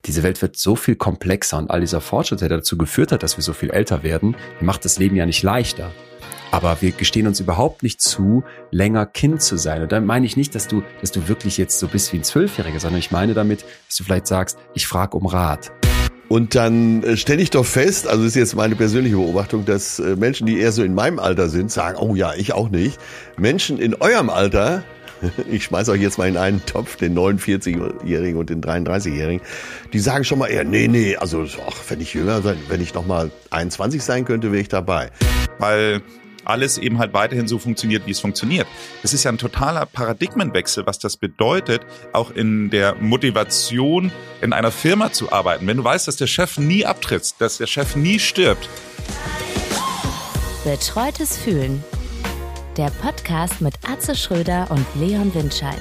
diese Welt wird so viel komplexer und all dieser Fortschritt, der dazu geführt hat, dass wir so viel älter werden, macht das Leben ja nicht leichter. Aber wir gestehen uns überhaupt nicht zu, länger Kind zu sein. Und dann meine ich nicht, dass du wirklich jetzt so bist wie ein 12-Jähriger, sondern ich meine damit, dass du vielleicht sagst, ich frage um Rat. Und dann stelle ich doch fest, also das ist jetzt meine persönliche Beobachtung, dass Menschen, die eher so in meinem Alter sind, sagen, oh ja, ich auch nicht. Menschen in eurem Alter, ich schmeiß euch jetzt mal in einen Topf, den 49-Jährigen und den 33-Jährigen, die sagen schon mal eher, nee, also wenn ich jünger sein, wenn ich noch mal 21 sein könnte, wäre ich dabei. Weil alles eben halt weiterhin so funktioniert, wie es funktioniert. Das ist ja ein totaler Paradigmenwechsel, was das bedeutet, auch in der Motivation in einer Firma zu arbeiten. Wenn du weißt, dass der Chef nie abtritt, dass der Chef nie stirbt. Betreutes Fühlen. Der Podcast mit Atze Schröder und Leon Windscheid.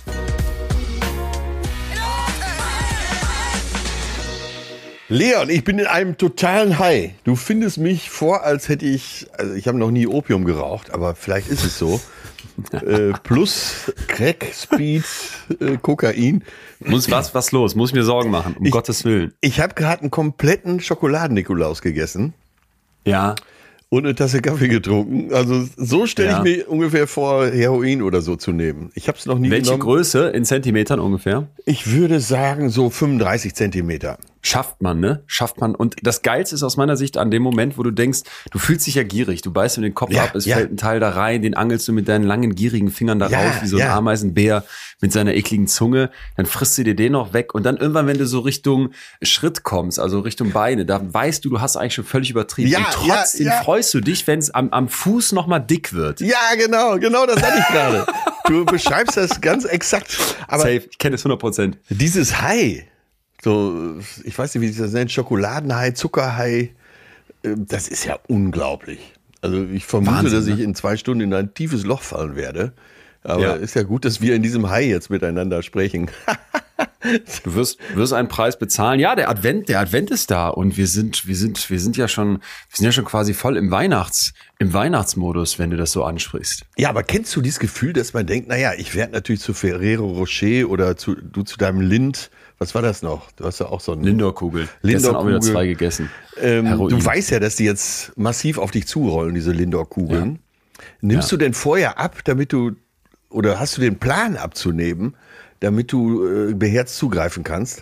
Leon, ich bin in einem totalen High. Du findest mich vor, als hätte ich habe noch nie Opium geraucht, aber vielleicht ist es so. Plus Crack, Speed, Kokain. Was los? Muss ich mir Sorgen machen, Gottes Willen. Ich habe gerade einen kompletten Schokoladen-Nikolaus gegessen. Ja. Und eine Tasse Kaffee getrunken. Also so stelle ich mir ungefähr vor, Heroin oder so zu nehmen. Ich habe es noch nie genommen. Welche Größe in Zentimetern ungefähr? Ich würde sagen so 35 Zentimeter. Schafft man, ne? Schafft man. Und das Geilste ist aus meiner Sicht an dem Moment, wo du denkst, du fühlst dich ja gierig. Du beißt in den Kopf ab, es fällt ein Teil da rein, den angelst du mit deinen langen, gierigen Fingern da raus, wie so ein Ameisenbär mit seiner ekligen Zunge. Dann frisst du dir den noch weg. Und dann irgendwann, wenn du so Richtung Schritt kommst, also Richtung Beine, da weißt du hast eigentlich schon völlig übertrieben. Und trotzdem freust du dich, wenn es am Fuß nochmal dick wird. Ja, genau das hatte ich gerade. Du beschreibst das ganz exakt. Aber safe, ich kenne es 100%. Dieses High, so, ich weiß nicht, wie sich das nennt, Schokoladenhai, Zuckerhai, das ist ja unglaublich. Also ich vermute, Wahnsinn, dass ich in 2 Stunden in ein tiefes Loch fallen werde. Aber ist ja gut, dass wir in diesem High jetzt miteinander sprechen. Du wirst einen Preis bezahlen. Ja, der Advent ist da und wir sind ja schon quasi voll im Weihnachtsmodus, wenn du das so ansprichst. Ja, aber kennst du dieses Gefühl, dass man denkt, naja, ich werde natürlich zu Ferrero Rocher oder du zu deinem Lind. Was war das noch? Du hast ja auch so einen Lindor-Kugel. Gestern auch wieder 2 gegessen. Du weißt ja, dass die jetzt massiv auf dich zurollen, diese Lindor-Kugeln. Ja. Nimmst du denn vorher ab, oder hast du den Plan abzunehmen, damit du beherzt zugreifen kannst?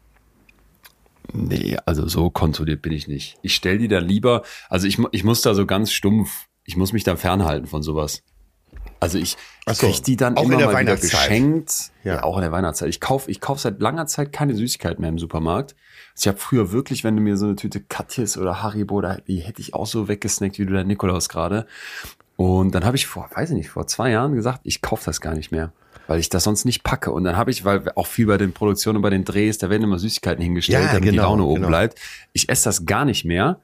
Nee, also so kontrolliert bin ich nicht. Ich stell die da lieber, also ich muss da so ganz stumpf, ich muss mich da fernhalten von sowas. Also ich krieg die dann immer mal wieder geschenkt. Ja, auch in der Weihnachtszeit. Ich kauf seit langer Zeit keine Süßigkeiten mehr im Supermarkt. Also ich habe früher wirklich, wenn du mir so eine Tüte Katjes oder Haribo, die hätte ich auch so weggesnackt wie du der Nikolaus gerade. Und dann habe ich vor 2 Jahren gesagt, ich kaufe das gar nicht mehr, weil ich das sonst nicht packe. Und dann habe ich, weil auch viel bei den Produktionen und bei den Drehs, da werden immer Süßigkeiten hingestellt, damit die Laune oben bleibt. Ich esse das gar nicht mehr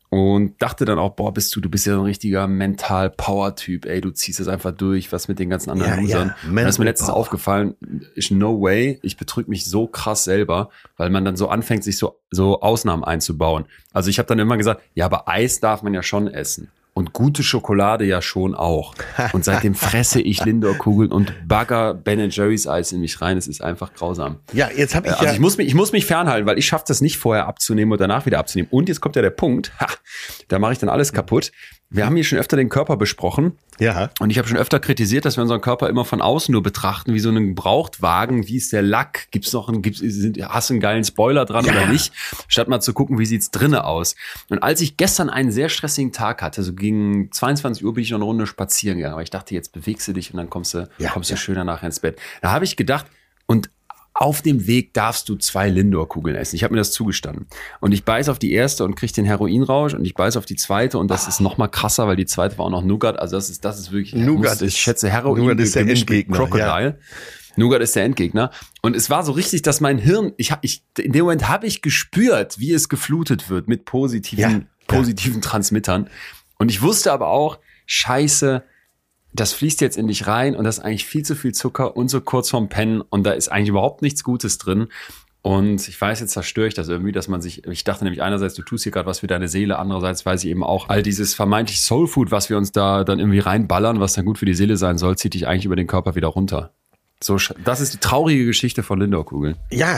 und dachte dann auch, du bist ja so ein richtiger Mental-Power-Typ, ey, du ziehst das einfach durch, was mit den ganzen anderen Losern. Und das ist mir letztens aufgefallen, no way, ich betrüge mich so krass selber, weil man dann so anfängt, sich so Ausnahmen einzubauen. Also ich habe dann immer gesagt, ja, aber Eis darf man ja schon essen. Und gute Schokolade ja schon auch. Und seitdem fresse ich Lindor-Kugeln und bagger Ben & Jerry's Eis in mich rein. Es ist einfach grausam. Ja, jetzt habe ich ich muss mich fernhalten, weil ich schaffe das nicht vorher abzunehmen und danach wieder abzunehmen. Und jetzt kommt ja der Punkt, da mache ich dann alles kaputt. Wir haben hier schon öfter den Körper besprochen. Ja. Und ich habe schon öfter kritisiert, dass wir unseren Körper immer von außen nur betrachten, wie so einen Gebrauchtwagen. Wie ist der Lack? Hast du einen geilen Spoiler dran oder nicht? Statt mal zu gucken, wie sieht's drinnen aus? Und als ich gestern einen sehr stressigen Tag hatte, so gegen 22 Uhr bin ich noch eine Runde spazieren gegangen, weil ich dachte, jetzt bewegst du dich und dann kommst du schöner nachher ins Bett. Da habe ich gedacht, und auf dem Weg darfst du 2 Lindor-Kugeln essen. Ich habe mir das zugestanden. Und ich beiß auf die erste und kriege den Heroinrausch und ich beiß auf die zweite und das ist noch mal krasser, weil die zweite war auch noch Nougat. Also das ist wirklich, ich schätze Heroin. Nougat ist der Endgegner. Crocodile. Ja. Nougat ist der Endgegner. Und es war so richtig, dass mein Hirn, in dem Moment habe ich gespürt, wie es geflutet wird mit positiven Transmittern. Und ich wusste aber auch, Scheiße, das fließt jetzt in dich rein und das ist eigentlich viel zu viel Zucker und so kurz vorm Pennen und da ist eigentlich überhaupt nichts Gutes drin. Und ich weiß, jetzt zerstöre ich das irgendwie, dass ich dachte nämlich einerseits, du tust hier gerade was für deine Seele, andererseits weiß ich eben auch, all dieses vermeintlich Soulfood, was wir uns da dann irgendwie reinballern, was dann gut für die Seele sein soll, zieht dich eigentlich über den Körper wieder runter. So, das ist die traurige Geschichte von Lindor-Kugeln. Ja,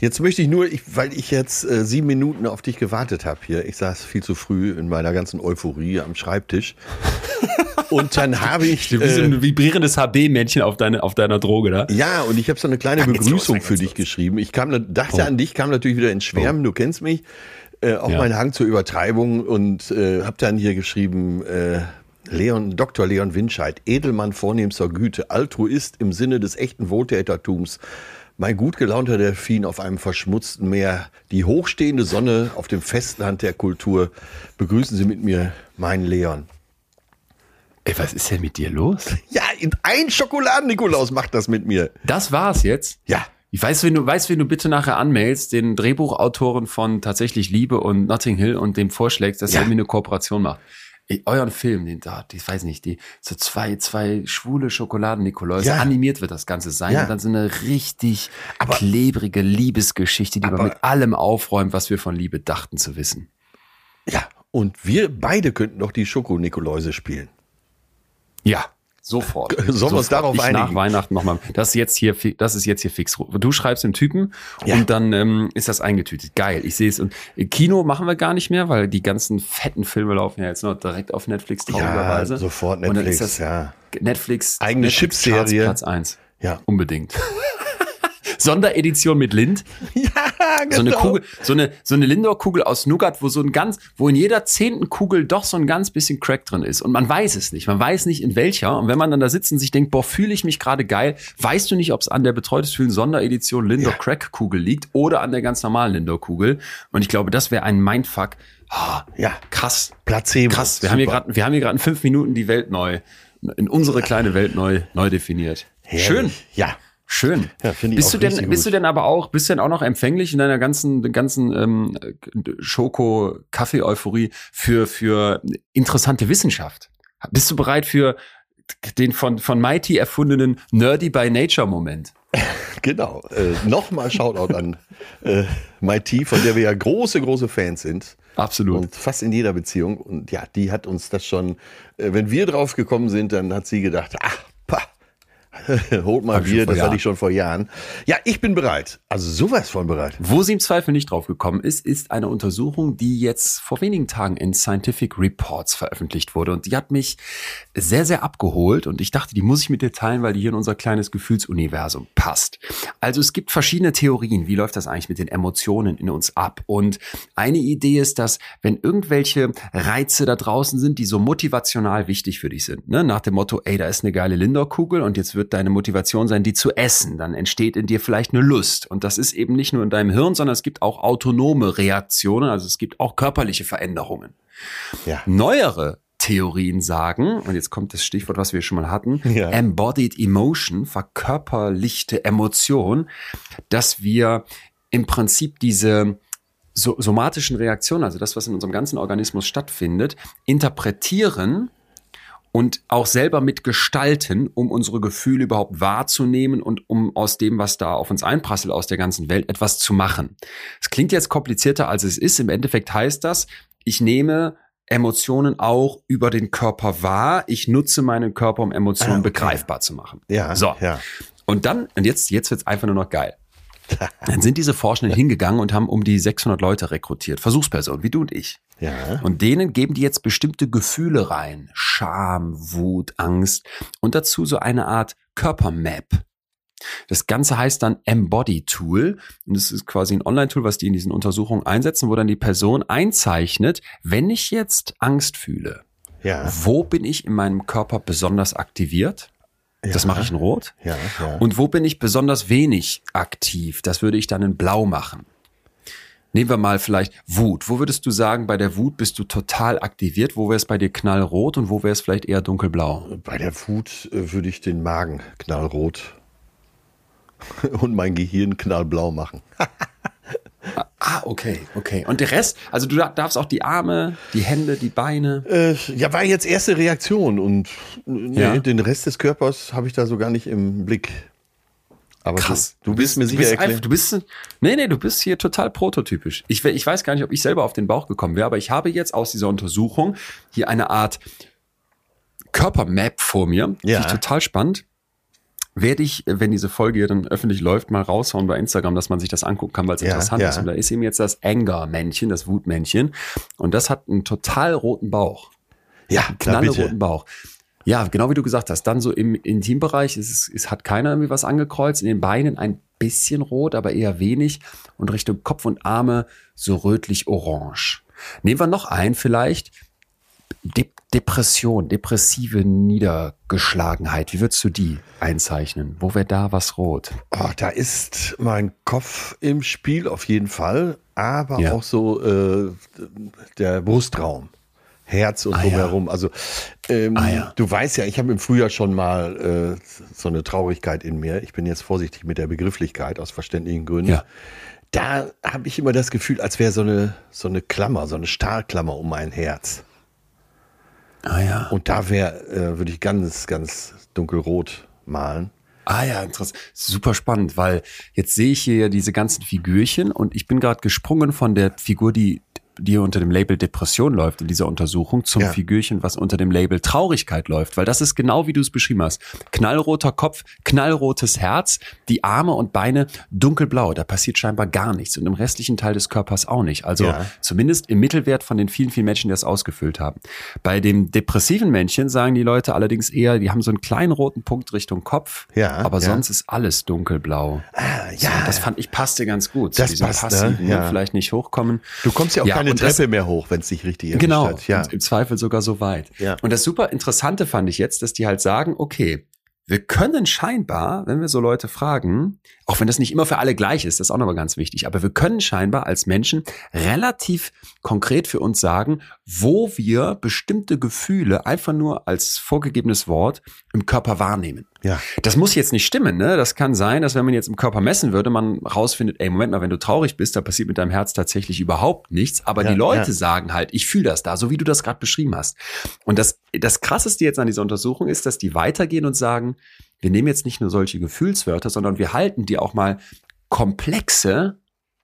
Jetzt möchte ich nur, weil ich jetzt 7 Minuten auf dich gewartet habe hier. Ich saß viel zu früh in meiner ganzen Euphorie am Schreibtisch. Und dann habe ich... wie so ein vibrierendes HB-Männchen auf deiner Droge, da. Ja, und ich habe so eine kleine Begrüßung für dich geschrieben. Ich dachte an dich, kam natürlich wieder ins Schwärmen, du kennst mich. Auch mein Hang zur Übertreibung und habe dann hier geschrieben... Dr. Leon Windscheid, Edelmann vornehmster Güte, Altruist im Sinne des echten Wohltätertums. Mein gut gelaunter Delfin auf einem verschmutzten Meer, die hochstehende Sonne auf dem Festland der Kultur. Begrüßen Sie mit mir meinen Leon. Ey, was ist denn mit dir los? Ja, ein Schokoladen-Nikolaus macht das mit mir. Das war's jetzt? Ja. Ich weiß, wen du bitte nachher anmailst, den Drehbuchautoren von Tatsächlich Liebe und Notting Hill und dem vorschlägst, dass er mir eine Kooperation macht. Euren Film, ich weiß nicht, so zwei schwule Schokoladen-Nikoläuse, animiert wird das Ganze sein und dann so eine richtig klebrige Liebesgeschichte, die man mit allem aufräumt, was wir von Liebe dachten zu wissen. Ja, und wir beide könnten doch die Schoko-Nikoläuse spielen. Ja. Sofort. Sollen wir uns darauf einigen? Nach Weihnachten nochmal. Das ist jetzt hier fix. Du schreibst dem Typen und dann ist das eingetütet. Geil, ich sehe es. Und Kino machen wir gar nicht mehr, weil die ganzen fetten Filme laufen ja jetzt noch direkt auf Netflix traurigerweise. Ja, sofort Netflix, und dann ist Netflix. Eigene Chipserie. Platz 1. Ja. Unbedingt. Sonderedition mit Lind. Ja, genau. So eine Kugel, so eine Lindor-Kugel aus Nougat, wo in jeder 10. Kugel doch so ein ganz bisschen Crack drin ist. Und man weiß es nicht. Man weiß nicht in welcher. Und wenn man dann da sitzt und sich denkt, boah, fühle ich mich gerade geil, weißt du nicht, ob es an der Betreutes Fühlen Sonderedition Lindor Crack Kugel liegt oder an der ganz normalen Lindor Kugel. Und ich glaube, das wäre ein Mindfuck. Krass. Placebo. Krass. Wir haben hier gerade in 5 Minuten die Welt in unsere kleine Welt neu definiert. Herrlich. Schön. Ja. Schön. Ja, finde ich bist auch du denn auch noch empfänglich in deiner ganzen Schoko-Kaffee-Euphorie für interessante Wissenschaft? Bist du bereit für den von Mighty erfundenen Nerdy by Nature Moment? Genau. Nochmal Shoutout an Mighty, von der wir ja große Fans sind. Absolut. Und fast in jeder Beziehung. Und ja, die hat uns das schon, wenn wir drauf gekommen sind, dann hat sie gedacht, holt mal Bier, das hatte ich schon vor Jahren. Ja, ich bin bereit. Also sowas von bereit. Wo sie im Zweifel nicht drauf gekommen ist eine Untersuchung, die jetzt vor wenigen Tagen in Scientific Reports veröffentlicht wurde. Und die hat mich sehr, sehr abgeholt. Und ich dachte, die muss ich mit dir teilen, weil die hier in unser kleines Gefühlsuniversum passt. Also es gibt verschiedene Theorien. Wie läuft das eigentlich mit den Emotionen in uns ab? Und eine Idee ist, dass wenn irgendwelche Reize da draußen sind, die so motivational wichtig für dich sind, ne? Nach dem Motto, da ist eine geile Lindor-Kugel und jetzt wird deine Motivation sein, die zu essen. Dann entsteht in dir vielleicht eine Lust. Und das ist eben nicht nur in deinem Hirn, sondern es gibt auch autonome Reaktionen, also es gibt auch körperliche Veränderungen. Ja. Neuere Theorien sagen, und jetzt kommt das Stichwort, was wir schon mal hatten, Embodied Emotion, verkörperlichte Emotion, dass wir im Prinzip diese somatischen Reaktionen, also das, was in unserem ganzen Organismus stattfindet, interpretieren und auch selber mitgestalten, um unsere Gefühle überhaupt wahrzunehmen und um aus dem, was da auf uns einprasselt aus der ganzen Welt, etwas zu machen. Es klingt jetzt komplizierter, als es ist. Im Endeffekt heißt das, ich nehme Emotionen auch über den Körper wahr. Ich nutze meinen Körper, um Emotionen begreifbar zu machen. Ja, so. Ja. Und jetzt wird's einfach nur noch geil. Dann sind diese Forschenden hingegangen und haben um die 600 Leute rekrutiert, Versuchspersonen, wie du und ich. Ja. Und denen geben die jetzt bestimmte Gefühle rein. Scham, Wut, Angst und dazu so eine Art Körpermap. Das Ganze heißt dann Embody Tool und das ist quasi ein Online-Tool, was die in diesen Untersuchungen einsetzen, wo dann die Person einzeichnet, wenn ich jetzt Angst fühle, wo bin ich in meinem Körper besonders aktiviert? Das mache ich in Rot. Ja. Und wo bin ich besonders wenig aktiv? Das würde ich dann in Blau machen. Nehmen wir mal vielleicht Wut. Wo würdest du sagen, bei der Wut bist du total aktiviert? Wo wäre es bei dir knallrot und wo wäre es vielleicht eher dunkelblau? Bei der Wut würde ich den Magen knallrot und mein Gehirn knallblau machen. Okay. Und der Rest, also du darfst auch die Arme, die Hände, die Beine. War jetzt erste Reaktion und den Rest des Körpers habe ich da so gar nicht im Blick. Aber krass. Du bist mir sicher erklären. Du bist hier total prototypisch. Ich weiß gar nicht, ob ich selber auf den Bauch gekommen wäre, aber ich habe jetzt aus dieser Untersuchung hier eine Art Körpermap vor mir. Finde ich total spannend. werde ich, wenn diese Folge hier dann öffentlich läuft, mal raushauen bei Instagram, dass man sich das angucken kann, weil es interessant ist. Und da ist eben jetzt das Anger-Männchen, das Wutmännchen. Und das hat einen total roten Bauch. Ja, knallroten Bauch. Ja, genau wie du gesagt hast. Dann so im Intimbereich hat keiner irgendwie was angekreuzt. In den Beinen ein bisschen rot, aber eher wenig. Und Richtung Kopf und Arme so rötlich-orange. Nehmen wir noch einen vielleicht. Depression, depressive Niedergeschlagenheit. Wie würdest du die einzeichnen? Wo wäre da was rot? Oh, da ist mein Kopf im Spiel auf jeden Fall, aber auch so der Brustraum, Herz und drumherum. Also du weißt ja, ich habe im Frühjahr schon mal so eine Traurigkeit in mir. Ich bin jetzt vorsichtig mit der Begrifflichkeit aus verständlichen Gründen. Ja. Da habe ich immer das Gefühl, als wäre so eine Klammer, so eine Stahlklammer um mein Herz. Und da würde ich ganz, ganz dunkelrot malen. Interessant. Super spannend, weil jetzt sehe ich hier ja diese ganzen Figürchen und ich bin gerade gesprungen von der Figur, die unter dem Label Depression läuft in dieser Untersuchung, zum Figürchen, was unter dem Label Traurigkeit läuft. Weil das ist genau, wie du es beschrieben hast. Knallroter Kopf, knallrotes Herz, die Arme und Beine dunkelblau. Da passiert scheinbar gar nichts und im restlichen Teil des Körpers auch nicht. Also zumindest im Mittelwert von den vielen, vielen Menschen, die das ausgefüllt haben. Bei dem depressiven Männchen sagen die Leute allerdings eher, die haben so einen kleinen roten Punkt Richtung Kopf, aber sonst ist alles dunkelblau. So, das fand ich passte ganz gut. Das passt, passiven, vielleicht nicht hochkommen. Du kommst ja auch keine Treppe mehr hoch, wenn es dich richtig erwischt hat. Genau, im Zweifel sogar so weit. Ja. Und das super Interessante fand ich jetzt, dass die halt sagen, okay, wir können scheinbar, wenn wir so Leute fragen, auch wenn das nicht immer für alle gleich ist, das ist auch nochmal ganz wichtig, aber wir können scheinbar als Menschen relativ konkret für uns sagen, wo wir bestimmte Gefühle einfach nur als vorgegebenes Wort im Körper wahrnehmen. Ja. Das muss jetzt nicht stimmen, ne? Das kann sein, dass wenn man jetzt im Körper messen würde, man rausfindet, ey, Moment mal, wenn du traurig bist, da passiert mit deinem Herz tatsächlich überhaupt nichts. Aber die Leute sagen halt, ich fühle das da, so wie du das gerade beschrieben hast. Und das Krasseste jetzt an dieser Untersuchung ist, dass die weitergehen und sagen, wir nehmen jetzt nicht nur solche Gefühlswörter, sondern wir halten die auch mal komplexe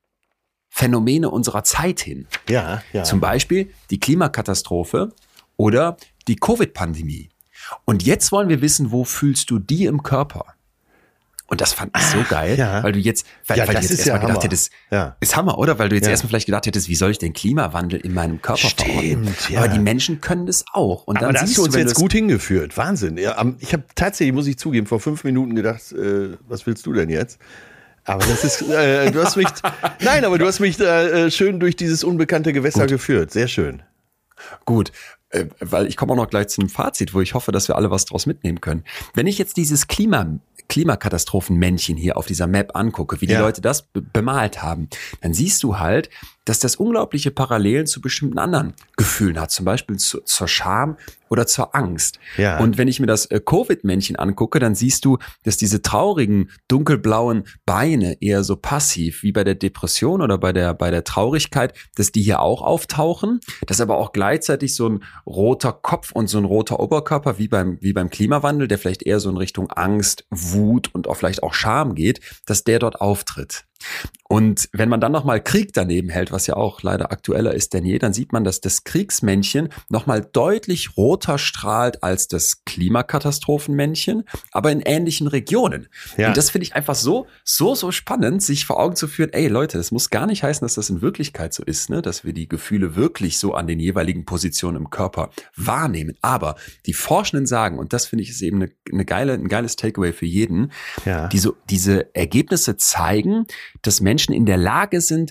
Phänomene unserer Zeit hin. Ja. Zum Beispiel die Klimakatastrophe oder die Covid-Pandemie. Und jetzt wollen wir wissen, wo fühlst du die im Körper? Und das fand ich so geil, weil du jetzt, weil du jetzt erstmal gedacht hättest, ist Hammer, oder? Weil du jetzt erstmal vielleicht gedacht hättest, wie soll ich den Klimawandel in meinem Körper verorten? Aber die Menschen können das auch. Und dann aber da hast du uns jetzt gut hingeführt. Wahnsinn. Ja, ich habe tatsächlich, muss ich zugeben, vor 5 Minuten gedacht, was willst du denn jetzt? Aber das ist, du hast mich schön durch dieses unbekannte Gewässer geführt. Sehr schön. Gut. Weil ich komme auch noch gleich zu einem Fazit, wo ich hoffe, dass wir alle was draus mitnehmen können. Wenn ich jetzt dieses Klimakatastrophenmännchen hier auf dieser Map angucke, wie die Leute das bemalt haben, dann siehst du halt, dass das unglaubliche Parallelen zu bestimmten anderen Gefühlen hat, zum Beispiel zur Scham oder zur Angst. Ja. Und wenn ich mir das Covid-Männchen angucke, dann siehst du, dass diese traurigen, dunkelblauen Beine eher so passiv, wie bei der Depression oder bei der Traurigkeit, dass die hier auch auftauchen, dass aber auch gleichzeitig so ein roter Kopf und so ein roter Oberkörper, wie beim Klimawandel, der vielleicht eher so in Richtung Angst, Wut und auch vielleicht auch Scham geht, dass der dort auftritt. Und wenn man dann nochmal Krieg daneben hält, was ja auch leider aktueller ist denn je, dann sieht man, dass das Kriegsmännchen nochmal deutlich roter strahlt als das Klimakatastrophenmännchen, aber in ähnlichen Regionen. Ja. Und das finde ich einfach so spannend, sich vor Augen zu führen, ey Leute, das muss gar nicht heißen, dass das in Wirklichkeit so ist, ne, dass wir die Gefühle wirklich so an den jeweiligen Positionen im Körper wahrnehmen. Aber die Forschenden sagen, und das finde ich ist eben ein geiles Takeaway für jeden, diese Ergebnisse zeigen, dass Menschen in der Lage sind,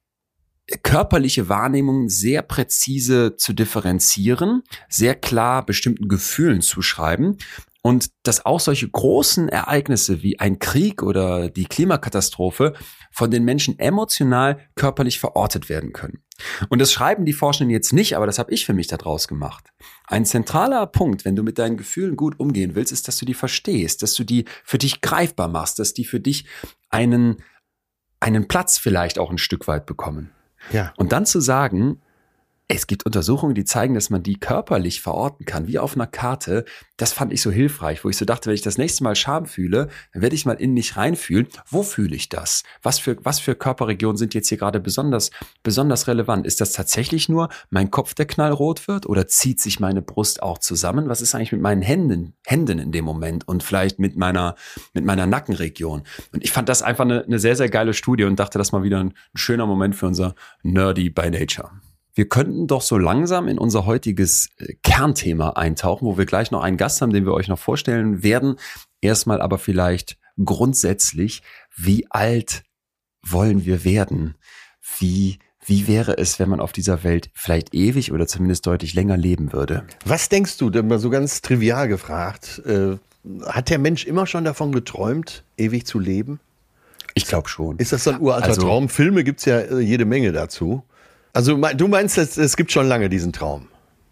körperliche Wahrnehmungen sehr präzise zu differenzieren, sehr klar bestimmten Gefühlen zuschreiben und dass auch solche großen Ereignisse wie ein Krieg oder die Klimakatastrophe von den Menschen emotional körperlich verortet werden können. Und das schreiben die Forschenden jetzt nicht, aber das habe ich für mich daraus gemacht. Ein zentraler Punkt, wenn du mit deinen Gefühlen gut umgehen willst, ist, dass du die verstehst, dass du die für dich greifbar machst, dass die für dich einen Platz vielleicht auch ein Stück weit bekommen. Ja. Und dann zu sagen, Es gibt Untersuchungen, die zeigen, dass man die körperlich verorten kann, wie auf einer Karte. Das fand ich so hilfreich, wo ich so dachte, wenn ich das nächste Mal Scham fühle, dann werde ich mal in mich reinfühlen. Wo fühle ich das? Was für Körperregionen sind jetzt hier gerade besonders relevant? Ist das tatsächlich nur mein Kopf, der knallrot wird? Oder zieht sich meine Brust auch zusammen? Was ist eigentlich mit meinen Händen in dem Moment? Und vielleicht mit meiner Nackenregion? Und ich fand das einfach eine sehr, sehr geile Studie und dachte, das mal wieder ein schöner Moment für unser Nerdy by Nature. Wir könnten doch so langsam in unser heutiges Kernthema eintauchen, wo wir gleich noch einen Gast haben, den wir euch noch vorstellen werden. Erstmal aber vielleicht grundsätzlich, wie alt wollen wir werden? Wie wäre es, wenn man auf dieser Welt vielleicht ewig oder zumindest deutlich länger leben würde? Was denkst du, denn mal so ganz trivial gefragt, hat der Mensch immer schon davon geträumt, ewig zu leben? Ich glaube schon. Ist das so ein uralter Traum? Filme gibt's ja jede Menge dazu. Also du meinst, es gibt schon lange diesen Traum?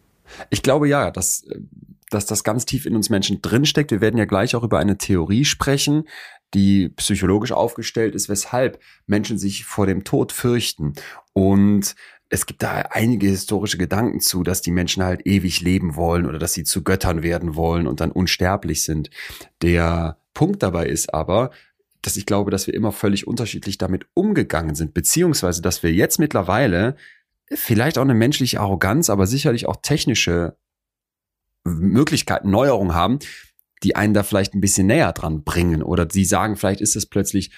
Ich glaube ja, dass das ganz tief in uns Menschen drinsteckt. Wir werden ja gleich auch über eine Theorie sprechen, die psychologisch aufgestellt ist, weshalb Menschen sich vor dem Tod fürchten. Und es gibt da einige historische Gedanken zu, dass die Menschen halt ewig leben wollen oder dass sie zu Göttern werden wollen und dann unsterblich sind. Der Punkt dabei ist aber, dass ich glaube, dass wir immer völlig unterschiedlich damit umgegangen sind, beziehungsweise, dass wir jetzt mittlerweile vielleicht auch eine menschliche Arroganz, aber sicherlich auch technische Möglichkeiten, Neuerungen haben, die einen da vielleicht ein bisschen näher dran bringen oder sie sagen, vielleicht ist es plötzlich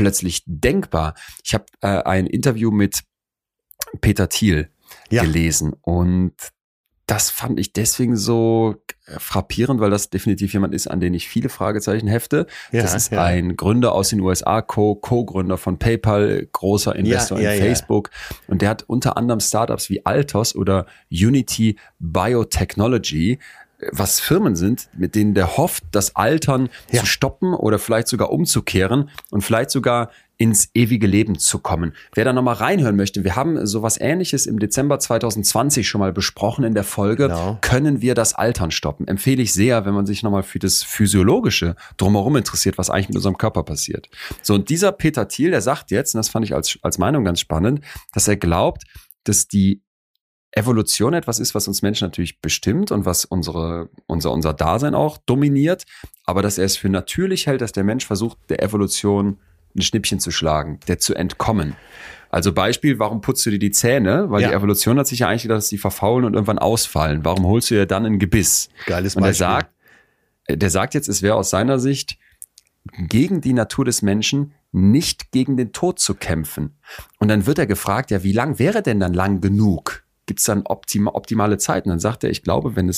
denkbar. Ich habe ein Interview mit Peter Thiel gelesen und das fand ich deswegen so frappierend, weil das definitiv jemand ist, an den ich viele Fragezeichen hefte. Das ist ein Gründer aus den USA, Co-Gründer von PayPal, großer Investor in Facebook. Und der hat unter anderem Startups wie Altos oder Unity Biotechnology, was Firmen sind, mit denen der hofft, das Altern zu stoppen oder vielleicht sogar umzukehren und vielleicht sogar ins ewige Leben zu kommen. Wer da nochmal reinhören möchte, wir haben sowas Ähnliches im Dezember 2020 schon mal besprochen in der Folge, Können wir das Altern stoppen? Empfehle ich sehr, wenn man sich nochmal für das Physiologische drumherum interessiert, was eigentlich mit unserem Körper passiert. So, und dieser Peter Thiel, der sagt jetzt, und das fand ich als Meinung ganz spannend, dass er glaubt, dass die Evolution etwas ist, was uns Menschen natürlich bestimmt und was unser Dasein auch dominiert, aber dass er es für natürlich hält, dass der Mensch versucht, der Evolution ein Schnippchen zu schlagen, der zu entkommen. Also Beispiel, warum putzt du dir die Zähne? Weil die Evolution hat sich ja eigentlich gedacht, dass sie verfaulen und irgendwann ausfallen. Warum holst du dir dann ein Gebiss? Geiles Beispiel. Und der sagt jetzt, es wäre aus seiner Sicht gegen die Natur des Menschen, nicht gegen den Tod zu kämpfen. Und dann wird er gefragt, ja, wie lang wäre denn dann lang genug? Gibt es dann optimale Zeiten? Dann sagt er, ich glaube, wenn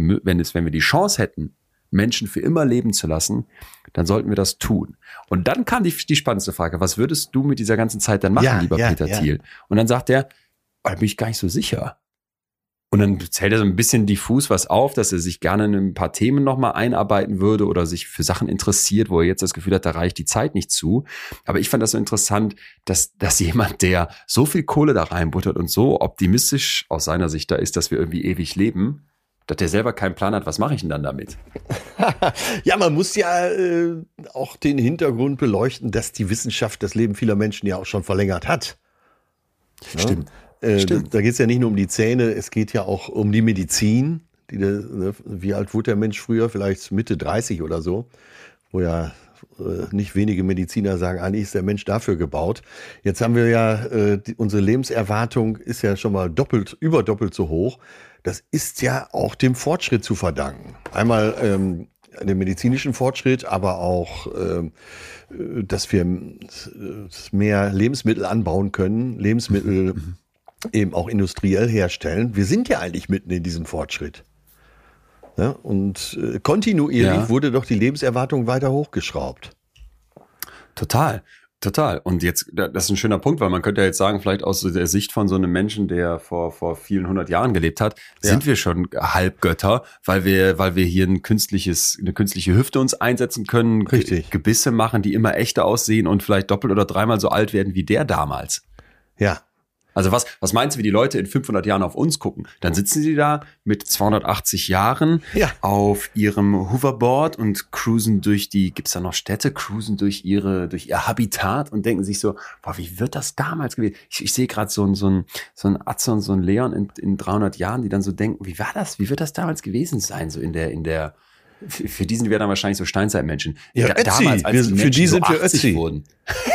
wir die Chance hätten, Menschen für immer leben zu lassen, dann sollten wir das tun. Und dann kam die spannendste Frage, was würdest du mit dieser ganzen Zeit dann machen, lieber Peter Thiel? Und dann sagt er, da bin ich gar nicht so sicher. Und dann zählt er so ein bisschen diffus was auf, dass er sich gerne in ein paar Themen nochmal einarbeiten würde oder sich für Sachen interessiert, wo er jetzt das Gefühl hat, da reicht die Zeit nicht zu. Aber ich fand das so interessant, dass jemand, der so viel Kohle da reinbuttert und so optimistisch aus seiner Sicht da ist, dass wir irgendwie ewig leben, dass der selber keinen Plan hat, was mache ich denn dann damit? Ja, man muss ja auch den Hintergrund beleuchten, dass die Wissenschaft das Leben vieler Menschen ja auch schon verlängert hat. Stimmt. Da geht es ja nicht nur um die Zähne, es geht ja auch um die Medizin. Wie alt wurde der Mensch früher? Vielleicht Mitte 30 oder so, wo ja nicht wenige Mediziner sagen, eigentlich ist der Mensch dafür gebaut. Jetzt haben wir ja, unsere Lebenserwartung ist ja schon mal überdoppelt so hoch. Das ist ja auch dem Fortschritt zu verdanken. Einmal dem medizinischen Fortschritt, aber auch, dass wir mehr Lebensmittel anbauen können, Lebensmittel eben auch industriell herstellen. Wir sind ja eigentlich mitten in diesem Fortschritt. Ja, und kontinuierlich wurde doch die Lebenserwartung weiter hochgeschraubt. Total. Und jetzt, das ist ein schöner Punkt, weil man könnte ja jetzt sagen, vielleicht aus der Sicht von so einem Menschen, der vor vielen 100 Jahren gelebt hat, sind wir schon Halbgötter, weil wir hier eine künstliche Hüfte uns einsetzen können, Gebisse machen, die immer echter aussehen und vielleicht doppelt oder dreimal so alt werden wie der damals. Ja. Also was meinst du, wie die Leute in 500 Jahren auf uns gucken? Dann sitzen sie da mit 280 Jahren auf ihrem Hoverboard und cruisen gibt's da noch Städte, cruisen durch ihr Habitat und denken sich so, boah, wie wird das damals gewesen? Ich sehe gerade so ein Atze und so ein Leon in 300 Jahren, die dann so denken, wie war das? Wie wird das damals gewesen sein? So in der für die sind wir dann wahrscheinlich so Steinzeitmenschen. Ja, damals, als die Menschen für die sind so wir Ötzi wurden.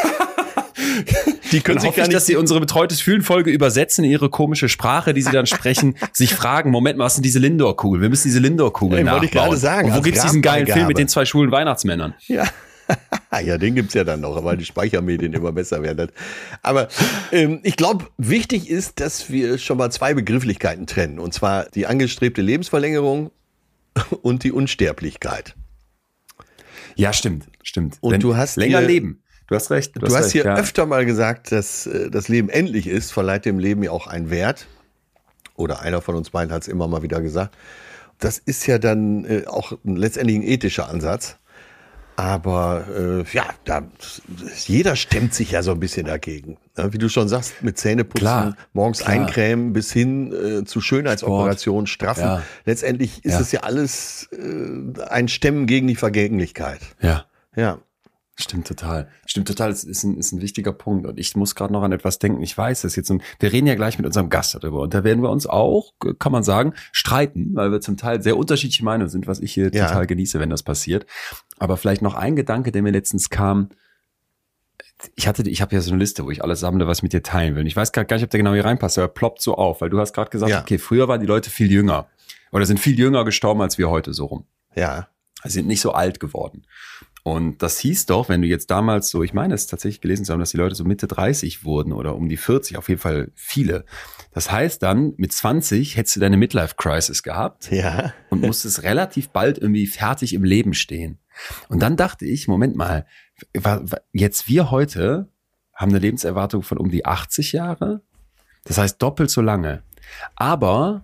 Die können sich gar nicht, dass sie unsere Betreutes Fühlen-Folge übersetzen in ihre komische Sprache, die sie dann sprechen, sich fragen, Moment mal, was ist denn diese Lindor-Kugel? Wir müssen diese Lindor-Kugel nachbauen. Wollte ich gerade sagen. Und wo gibt's diesen geilen Film mit den 2 schwulen Weihnachtsmännern? Ja. Ja, den gibt's ja dann noch, weil die Speichermedien immer besser werden. Aber ich glaube, wichtig ist, dass wir schon mal 2 Begrifflichkeiten trennen. Und zwar die angestrebte Lebensverlängerung und die Unsterblichkeit. Ja, stimmt. Und du hast länger leben. Du hast recht. Du hast hier öfter mal gesagt, dass das Leben endlich ist, verleiht dem Leben ja auch einen Wert. Oder einer von uns beiden hat es immer mal wieder gesagt. Das ist ja dann auch letztendlich ein ethischer Ansatz. Aber jeder stemmt sich ja so ein bisschen dagegen. Ja, wie du schon sagst, mit Zähneputzen, morgens eincremen bis hin zu Schönheitsoperationen, Straffen. Ja. Letztendlich ist es ja alles ein Stemmen gegen die Vergänglichkeit. Ja. Stimmt total. Das ist ein wichtiger Punkt. Und ich muss gerade noch an etwas denken. Ich weiß es jetzt. Und wir reden ja gleich mit unserem Gast darüber. Und da werden wir uns auch, kann man sagen, streiten, weil wir zum Teil sehr unterschiedliche Meinungen sind, was ich hier total genieße, wenn das passiert. Aber vielleicht noch ein Gedanke, der mir letztens kam. Ich habe ja so eine Liste, wo ich alles sammle, was ich mit dir teilen will. Und ich weiß gar nicht, ob der genau hier reinpasst, aber ploppt so auf. Weil du hast gerade gesagt, okay, früher waren die Leute viel jünger. Oder sind viel jünger gestorben als wir heute so rum. Ja. Sie sind nicht so alt geworden. Und das hieß doch, wenn du jetzt damals so, ich meine es tatsächlich gelesen zu haben, dass die Leute so Mitte 30 wurden oder um die 40, auf jeden Fall viele. Das heißt dann, mit 20 hättest du deine Midlife-Crisis gehabt und musstest relativ bald irgendwie fertig im Leben stehen. Und dann dachte ich, Moment mal, jetzt wir heute haben eine Lebenserwartung von um die 80 Jahre. Das heißt doppelt so lange. Aber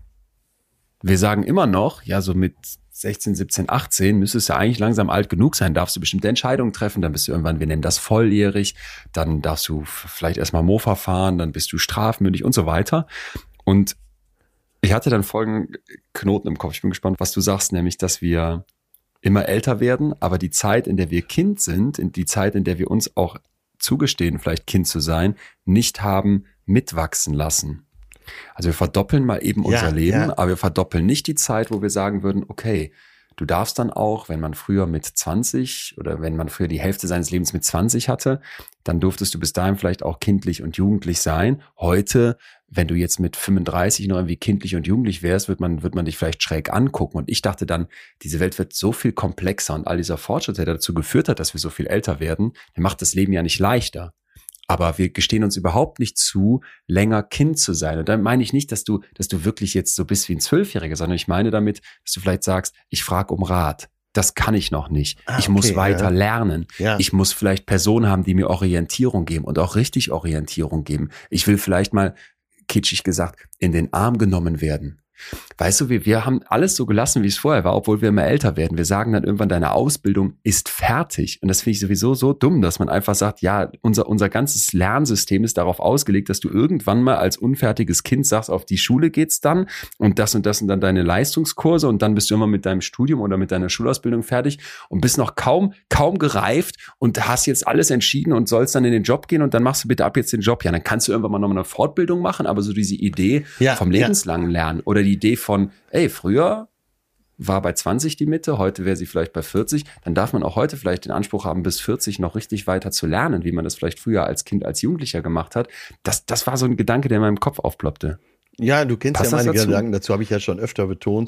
wir sagen immer noch, ja so mit 16, 17, 18 müsstest du eigentlich langsam alt genug sein, darfst du bestimmte Entscheidungen treffen, dann bist du irgendwann, wir nennen das volljährig, dann darfst du vielleicht erstmal Mofa fahren, dann bist du strafmündig und so weiter. Und ich hatte dann folgenden Knoten im Kopf, ich bin gespannt, was du sagst, nämlich, dass wir immer älter werden, aber die Zeit, in der wir Kind sind, die Zeit, in der wir uns auch zugestehen, vielleicht Kind zu sein, nicht haben mitwachsen lassen. Also wir verdoppeln mal eben unser Leben, aber wir verdoppeln nicht die Zeit, wo wir sagen würden, okay, du darfst dann auch, wenn man früher mit 20 oder wenn man früher die Hälfte seines Lebens mit 20 hatte, dann durftest du bis dahin vielleicht auch kindlich und jugendlich sein. Heute, wenn du jetzt mit 35 noch irgendwie kindlich und jugendlich wärst, wird man dich vielleicht schräg angucken. Und ich dachte dann, diese Welt wird so viel komplexer und all dieser Fortschritt, der dazu geführt hat, dass wir so viel älter werden, der macht das Leben ja nicht leichter. Aber wir gestehen uns überhaupt nicht zu, länger Kind zu sein. Und dann meine ich nicht, dass du wirklich jetzt so bist wie ein 12-Jähriger, sondern ich meine damit, dass du vielleicht sagst, ich frage um Rat. Das kann ich noch nicht. Ich muss weiter lernen. Ja. Ich muss vielleicht Personen haben, die mir Orientierung geben und auch richtig Orientierung geben. Ich will vielleicht mal, kitschig gesagt, in den Arm genommen werden. Weißt du, wir haben alles so gelassen, wie es vorher war, obwohl wir immer älter werden. Wir sagen dann irgendwann, deine Ausbildung ist fertig. Und das finde ich sowieso so dumm, dass man einfach sagt, ja, unser ganzes Lernsystem ist darauf ausgelegt, dass du irgendwann mal als unfertiges Kind sagst, auf die Schule geht's dann und das und dann deine Leistungskurse und dann bist du immer mit deinem Studium oder mit deiner Schulausbildung fertig und bist noch kaum gereift und hast jetzt alles entschieden und sollst dann in den Job gehen und dann machst du bitte ab jetzt den Job. Ja, dann kannst du irgendwann mal noch eine Fortbildung machen, aber so diese Idee vom lebenslangen Lernen oder die Idee von, früher war bei 20 die Mitte, heute wäre sie vielleicht bei 40, dann darf man auch heute vielleicht den Anspruch haben, bis 40 noch richtig weiter zu lernen, wie man das vielleicht früher als Kind, als Jugendlicher gemacht hat. Das war so ein Gedanke, der in meinem Kopf aufploppte. Ja, du kennst meine Gedanken, dazu habe ich ja schon öfter betont.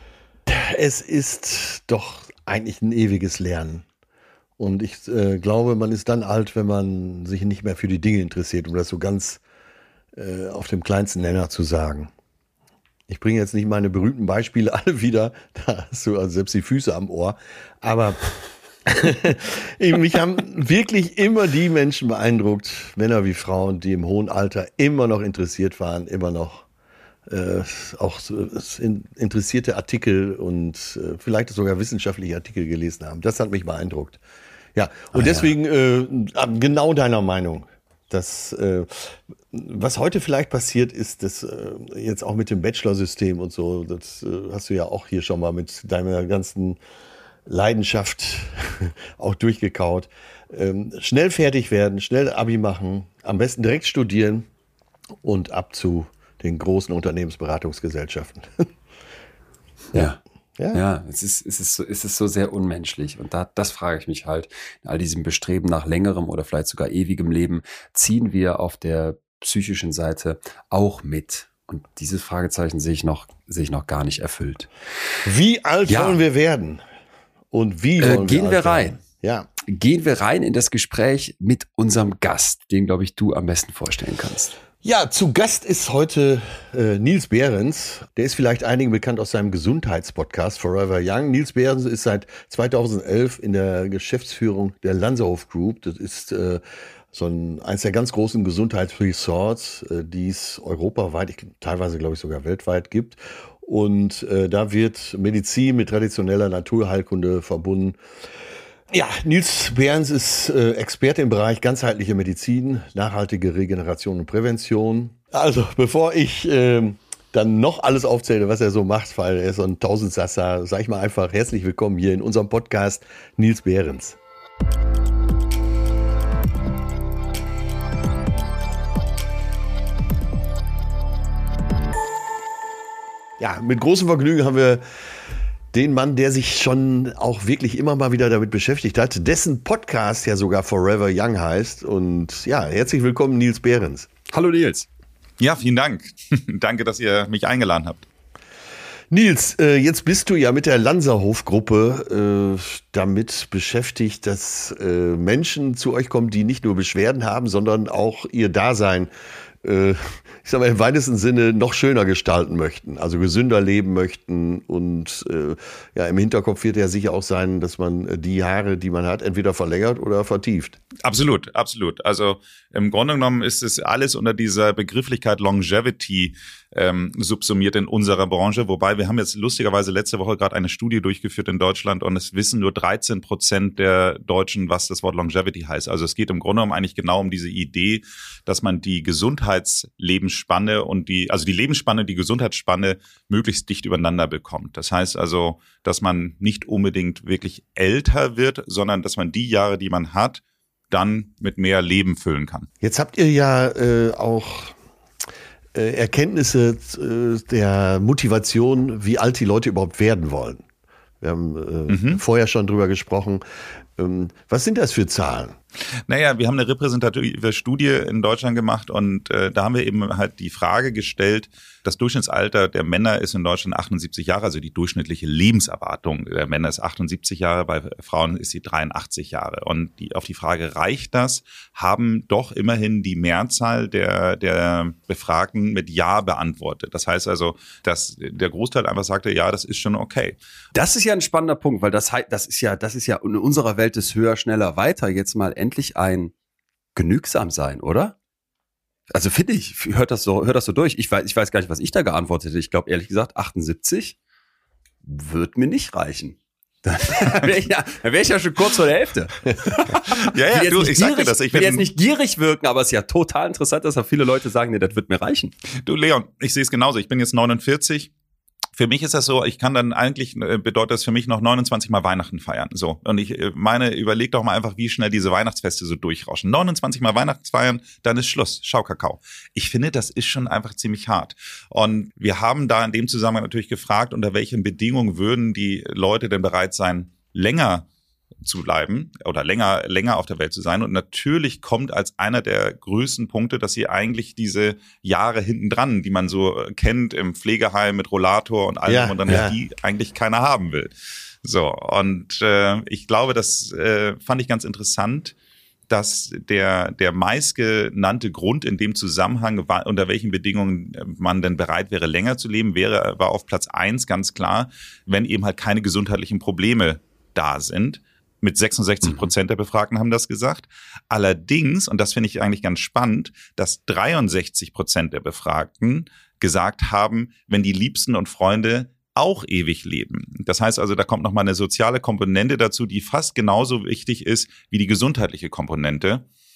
Es ist doch eigentlich ein ewiges Lernen. Und ich glaube, man ist dann alt, wenn man sich nicht mehr für die Dinge interessiert, um das so ganz auf dem kleinsten Nenner zu sagen. Ich bringe jetzt nicht meine berühmten Beispiele alle wieder, da hast du also selbst die Füße am Ohr, aber mich haben wirklich immer die Menschen beeindruckt, Männer wie Frauen, die im hohen Alter immer noch interessiert waren, immer noch auch interessierte Artikel und vielleicht sogar wissenschaftliche Artikel gelesen haben. Das hat mich beeindruckt. Ja, und deswegen genau deiner Meinung. Was heute vielleicht passiert ist, dass jetzt auch mit dem Bachelor-System und so, das hast du ja auch hier schon mal mit deiner ganzen Leidenschaft auch durchgekaut. Schnell fertig werden, schnell Abi machen, am besten direkt studieren und ab zu den großen Unternehmensberatungsgesellschaften. Ja, es ist so sehr unmenschlich. Und das frage ich mich halt, in all diesem Bestreben nach längerem oder vielleicht sogar ewigem Leben, ziehen wir auf der psychischen Seite auch mit? Und dieses Fragezeichen sehe ich noch gar nicht erfüllt. Wie alt wollen wir werden? Und wie wollen gehen wir rein? Ja. Gehen wir rein in das Gespräch mit unserem Gast, den, glaube ich, du am besten vorstellen kannst. Ja, zu Gast ist heute Nils Behrens. Der ist vielleicht einigen bekannt aus seinem Gesundheitspodcast Forever Young. Nils Behrens ist seit 2011 in der Geschäftsführung der Lanserhof Group. Das ist eins der ganz großen Gesundheitsresorts, die es europaweit, teilweise glaube ich sogar weltweit gibt. Und da wird Medizin mit traditioneller Naturheilkunde verbunden. Ja, Nils Behrens ist Experte im Bereich ganzheitliche Medizin, nachhaltige Regeneration und Prävention. Also, bevor ich dann noch alles aufzähle, was er so macht, weil er ist so ein Tausendsasser, sag ich mal einfach herzlich willkommen hier in unserem Podcast, Nils Behrens. Ja, mit großem Vergnügen haben wir den Mann, der sich schon auch wirklich immer mal wieder damit beschäftigt hat, dessen Podcast ja sogar Forever Young heißt. Und ja, herzlich willkommen, Nils Behrens. Hallo Nils. Ja, vielen Dank. Danke, dass ihr mich eingeladen habt. Nils, jetzt bist du ja mit der Lanserhof-Gruppe damit beschäftigt, dass Menschen zu euch kommen, die nicht nur Beschwerden haben, sondern auch ihr Dasein ich sag mal, im weitesten Sinne noch schöner gestalten möchten, also gesünder leben möchten und ja, im Hinterkopf wird ja sicher auch sein, dass man die Jahre, die man hat, entweder verlängert oder vertieft. Absolut, absolut. Also im Grunde genommen ist es alles unter dieser Begrifflichkeit Longevity subsumiert in unserer Branche, wobei wir haben jetzt lustigerweise letzte Woche gerade eine Studie durchgeführt in Deutschland und es wissen nur 13% der Deutschen, was das Wort Longevity heißt. Also es geht im Grunde genommen eigentlich genau um diese Idee, dass man die Gesundheitslebenspanne und die Lebensspanne, die Gesundheitsspanne möglichst dicht übereinander bekommt. Das heißt also, dass man nicht unbedingt wirklich älter wird, sondern dass man die Jahre, die man hat, dann mit mehr Leben füllen kann. Jetzt habt ihr ja auch Erkenntnisse der Motivation, wie alt die Leute überhaupt werden wollen. Wir haben vorher schon drüber gesprochen. Was sind das für Zahlen? Naja, wir haben eine repräsentative Studie in Deutschland gemacht und da haben wir eben halt die Frage gestellt, das Durchschnittsalter der Männer ist in Deutschland 78 Jahre, also die durchschnittliche Lebenserwartung der Männer ist 78 Jahre, bei Frauen ist sie 83 Jahre. Und auf die Frage, reicht das, haben doch immerhin die Mehrzahl der Befragten mit Ja beantwortet. Das heißt also, dass der Großteil einfach sagte, ja, das ist schon okay. Das ist ja ein spannender Punkt, weil das ist ja in unserer Welt des höher, schneller, weiter jetzt mal endlich ein genügsam sein, oder? Also finde ich, hört das so durch. Ich weiß gar nicht, was ich da geantwortet hätte. Ich glaube, ehrlich gesagt, 78 wird mir nicht reichen. Dann wäre ich ja schon kurz vor der Hälfte. Ja, ich sag dir das. Ich will jetzt nicht gierig wirken, aber es ist ja total interessant, dass da viele Leute sagen, nee, das wird mir reichen. Du, Leon, ich sehe es genauso. Ich bin jetzt 49. Für mich ist das so, ich kann dann eigentlich, bedeutet das für mich noch 29 Mal Weihnachten feiern. So. Und ich überleg doch mal einfach, wie schnell diese Weihnachtsfeste so durchrauschen. 29 Mal Weihnachtsfeiern, dann ist Schluss. Schau Kakao. Ich finde, das ist schon einfach ziemlich hart. Und wir haben da in dem Zusammenhang natürlich gefragt, unter welchen Bedingungen würden die Leute denn bereit sein, länger zu bleiben oder länger auf der Welt zu sein. Und natürlich kommt als einer der größten Punkte, dass sie eigentlich diese Jahre hinten dran, die man so kennt im Pflegeheim mit Rollator und allem und dann die eigentlich keiner haben will. So, und ich glaube, das fand ich ganz interessant, dass der meistgenannte Grund in dem Zusammenhang, unter welchen Bedingungen man denn bereit wäre, länger zu leben, war auf Platz 1 ganz klar, wenn eben halt keine gesundheitlichen Probleme da sind. Mit 66% der Befragten haben das gesagt. Allerdings, und das finde ich eigentlich ganz spannend, dass 63% der Befragten gesagt haben, wenn die Liebsten und Freunde auch ewig leben. Das heißt also, da kommt nochmal eine soziale Komponente dazu, die fast genauso wichtig ist wie die gesundheitliche Komponente.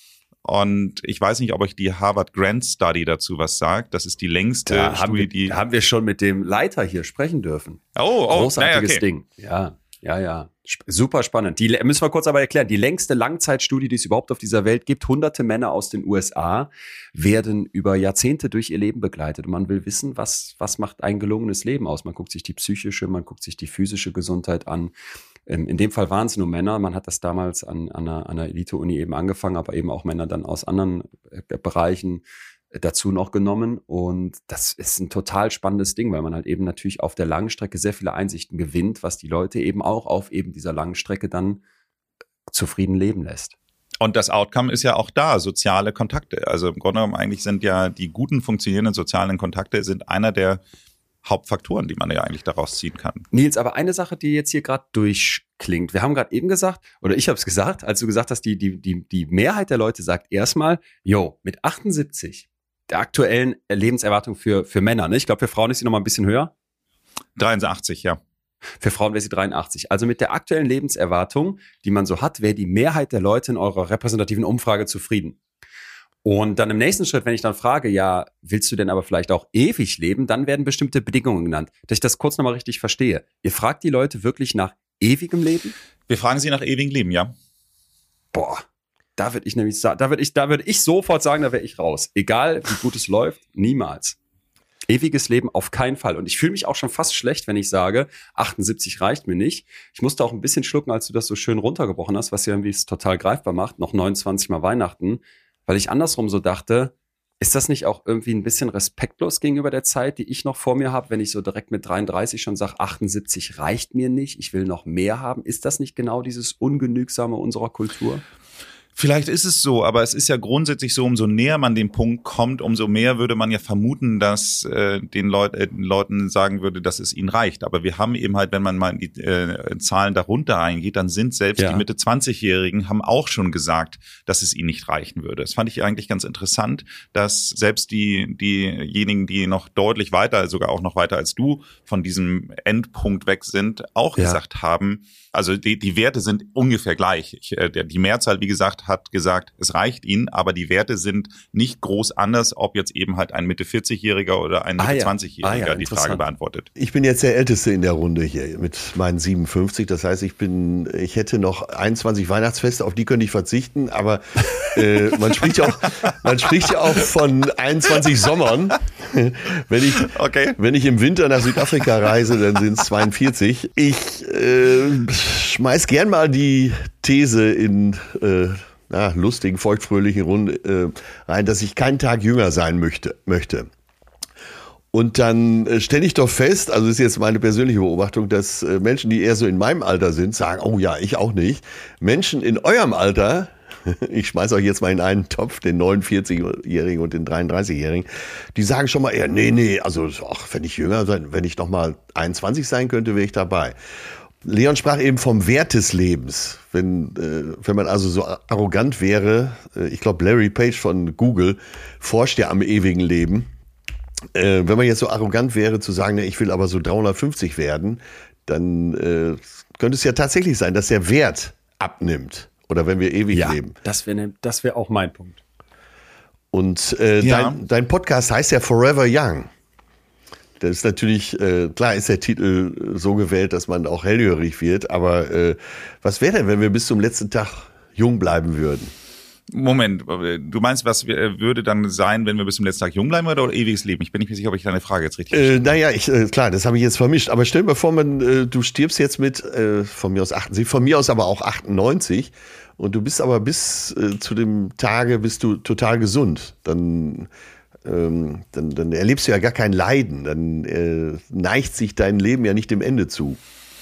Und ich weiß nicht, ob euch die Harvard Grant Study dazu was sagt. Das ist die längste Studie, haben wir schon mit dem Leiter hier sprechen dürfen. Großartiges Ding. Ja. Super spannend. Die müssen wir kurz aber erklären. Die längste Langzeitstudie, die es überhaupt auf dieser Welt gibt. Hunderte Männer aus den USA werden über Jahrzehnte durch ihr Leben begleitet. Und man will wissen, was macht ein gelungenes Leben aus? Man guckt sich die psychische, man guckt sich die physische Gesundheit an. In dem Fall waren es nur Männer. Man hat das damals an einer Elite-Uni eben angefangen, aber eben auch Männer dann aus anderen Bereichen dazu noch genommen. Und das ist ein total spannendes Ding, weil man halt eben natürlich auf der langen Strecke sehr viele Einsichten gewinnt, was die Leute eben auch auf eben dieser langen Strecke dann zufrieden leben lässt. Und das Outcome ist ja auch da, soziale Kontakte. Also im Grunde genommen eigentlich sind ja die guten, funktionierenden sozialen Kontakte sind einer der Hauptfaktoren, die man ja eigentlich daraus ziehen kann. Nils, aber eine Sache, die jetzt hier gerade durchklingt. Wir haben gerade eben gesagt, oder ich habe es gesagt, als du gesagt hast, die Mehrheit der Leute sagt erstmal, mit 78 der aktuellen Lebenserwartung für Männer, ne? Ich glaube, für Frauen ist sie noch mal ein bisschen höher. 83, ja. Für Frauen wäre sie 83. Also mit der aktuellen Lebenserwartung, die man so hat, wäre die Mehrheit der Leute in eurer repräsentativen Umfrage zufrieden. Und dann im nächsten Schritt, wenn ich dann frage, ja, willst du denn aber vielleicht auch ewig leben, dann werden bestimmte Bedingungen genannt. Dass ich das kurz nochmal richtig verstehe. Ihr fragt die Leute wirklich nach ewigem Leben? Wir fragen sie nach ewigem Leben, ja. Boah, da würde ich nämlich sagen, da würde ich sofort sagen, da wäre ich raus. Egal, wie gut es läuft, niemals. Ewiges Leben auf keinen Fall. Und ich fühle mich auch schon fast schlecht, wenn ich sage, 78 reicht mir nicht. Ich musste auch ein bisschen schlucken, als du das so schön runtergebrochen hast, was ja irgendwie es total greifbar macht, noch 29 Mal Weihnachten. Weil ich andersrum so dachte, ist das nicht auch irgendwie ein bisschen respektlos gegenüber der Zeit, die ich noch vor mir habe, wenn ich so direkt mit 33 schon sage, 78 reicht mir nicht, ich will noch mehr haben? Ist das nicht genau dieses Ungenügsame unserer Kultur? Vielleicht ist es so, aber es ist ja grundsätzlich so, umso näher man dem Punkt kommt, umso mehr würde man ja vermuten, dass den Leuten sagen würde, dass es ihnen reicht. Aber wir haben eben halt, wenn man mal in die Zahlen darunter eingeht, dann sind selbst die Mitte-20-Jährigen haben auch schon gesagt, dass es ihnen nicht reichen würde. Das fand ich eigentlich ganz interessant, dass selbst diejenigen, die noch deutlich weiter, sogar auch noch weiter als du, von diesem Endpunkt weg sind, auch gesagt haben, also die Werte sind ungefähr gleich. Die Mehrzahl, wie gesagt, hat gesagt, es reicht ihnen, aber die Werte sind nicht groß anders, ob jetzt eben halt ein Mitte-40-Jähriger oder ein Mitte-20-Jähriger die Frage beantwortet. Ich bin jetzt der Älteste in der Runde hier mit meinen 57. Das heißt, ich hätte noch 21 Weihnachtsfeste, auf die könnte ich verzichten, aber man spricht ja auch von 21 Sommern. Wenn ich im Winter nach Südafrika reise, dann sind es 42. Ich schmeiß gern mal die These in lustigen, feuchtfröhlichen Runden rein, dass ich keinen Tag jünger sein möchte. Und dann stelle ich doch fest, also ist jetzt meine persönliche Beobachtung, dass Menschen, die eher so in meinem Alter sind, sagen, oh ja, ich auch nicht. Menschen in eurem Alter, ich schmeiß euch jetzt mal in einen Topf, den 49-Jährigen und den 33-Jährigen, die sagen schon mal eher, nee, also wenn ich jünger sein, wenn ich noch mal 21 sein könnte, wäre ich dabei. Leon sprach eben vom Wert des Lebens. Wenn man also so arrogant wäre, ich glaube Larry Page von Google forscht ja am ewigen Leben. Wenn man jetzt so arrogant wäre zu sagen, ich will aber so 350 werden, dann könnte es ja tatsächlich sein, dass der Wert abnimmt. Oder wenn wir ewig leben. Das wäre auch mein Punkt. Und dein Podcast heißt ja Forever Young. Das ist natürlich, klar ist der Titel so gewählt, dass man auch hellhörig wird, aber was wäre denn, wenn wir bis zum letzten Tag jung bleiben würden? Moment, du meinst, was würde dann sein, wenn wir bis zum letzten Tag jung bleiben oder ewiges Leben? Ich bin nicht mehr sicher, ob ich deine Frage jetzt richtig verstehe. Klar, das habe ich jetzt vermischt, aber stell dir vor, du stirbst jetzt mit von mir aus 78, von mir aus aber auch 98 und du bist aber bis zu dem Tage bist du total gesund, dann erlebst du ja gar kein Leiden, dann neigt sich dein Leben ja nicht dem Ende zu.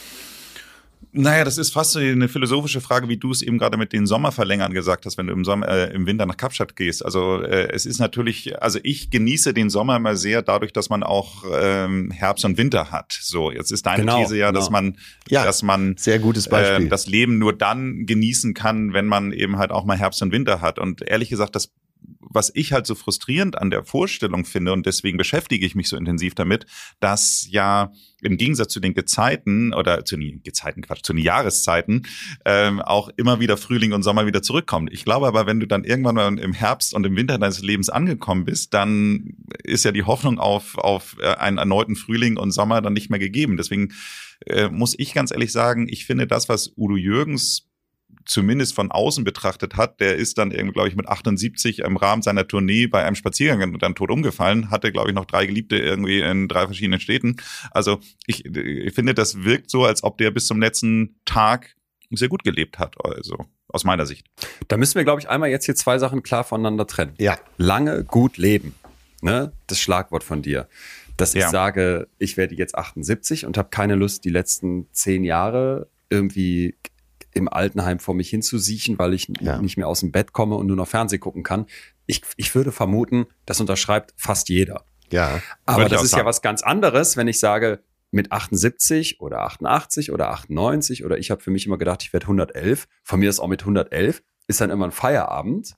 Naja, das ist fast so eine philosophische Frage, wie du es eben gerade mit den Sommerverlängern gesagt hast, wenn du im Winter nach Kapstadt gehst. Also es ist natürlich, also ich genieße den Sommer immer sehr dadurch, dass man auch Herbst und Winter hat. So, jetzt ist deine These dass man sehr gutes Beispiel. Das Leben nur dann genießen kann, wenn man eben halt auch mal Herbst und Winter hat. Und ehrlich gesagt, das was ich halt so frustrierend an der Vorstellung finde, und deswegen beschäftige ich mich so intensiv damit, dass ja im Gegensatz zu den Gezeiten oder zu den Jahreszeiten auch immer wieder Frühling und Sommer wieder zurückkommt. Ich glaube aber, wenn du dann irgendwann mal im Herbst und im Winter deines Lebens angekommen bist, dann ist ja die Hoffnung auf einen erneuten Frühling und Sommer dann nicht mehr gegeben. Deswegen muss ich ganz ehrlich sagen, ich finde das, was Udo Jürgens zumindest von außen betrachtet hat, der ist dann irgendwie, glaube ich, mit 78 im Rahmen seiner Tournee bei einem Spaziergang dann tot umgefallen, hatte, glaube ich, noch 3 Geliebte irgendwie in 3 verschiedenen Städten. Also ich finde, das wirkt so, als ob der bis zum letzten Tag sehr gut gelebt hat, also aus meiner Sicht. Da müssen wir, glaube ich, einmal jetzt hier 2 Sachen klar voneinander trennen. Ja. Lange gut leben, ne? Das Schlagwort von dir. Dass ich sage, ich werde jetzt 78 und habe keine Lust, die letzten 10 Jahre irgendwie im Altenheim vor mich hinzusiechen, weil ich nicht mehr aus dem Bett komme und nur noch Fernsehen gucken kann. Ich würde vermuten, das unterschreibt fast jeder. Ja. Aber das ist ja was ganz anderes, wenn ich sage, mit 78 oder 88 oder 98 oder ich habe für mich immer gedacht, ich werde 111. Von mir ist auch mit 111, ist dann immer ein Feierabend,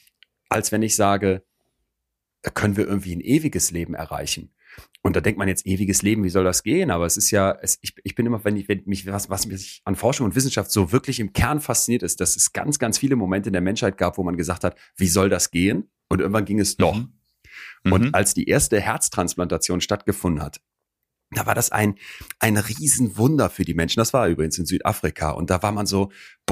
als wenn ich sage, können wir irgendwie ein ewiges Leben erreichen. Und da denkt man jetzt, ewiges Leben, wie soll das gehen? Aber es ist ja, ich bin immer, wenn mich was mich an Forschung und Wissenschaft so wirklich im Kern fasziniert ist, dass es ganz, ganz viele Momente in der Menschheit gab, wo man gesagt hat, wie soll das gehen? Und irgendwann ging es doch. Und als die erste Herztransplantation stattgefunden hat, da war das ein Riesenwunder für die Menschen. Das war übrigens in Südafrika. Und da war man so,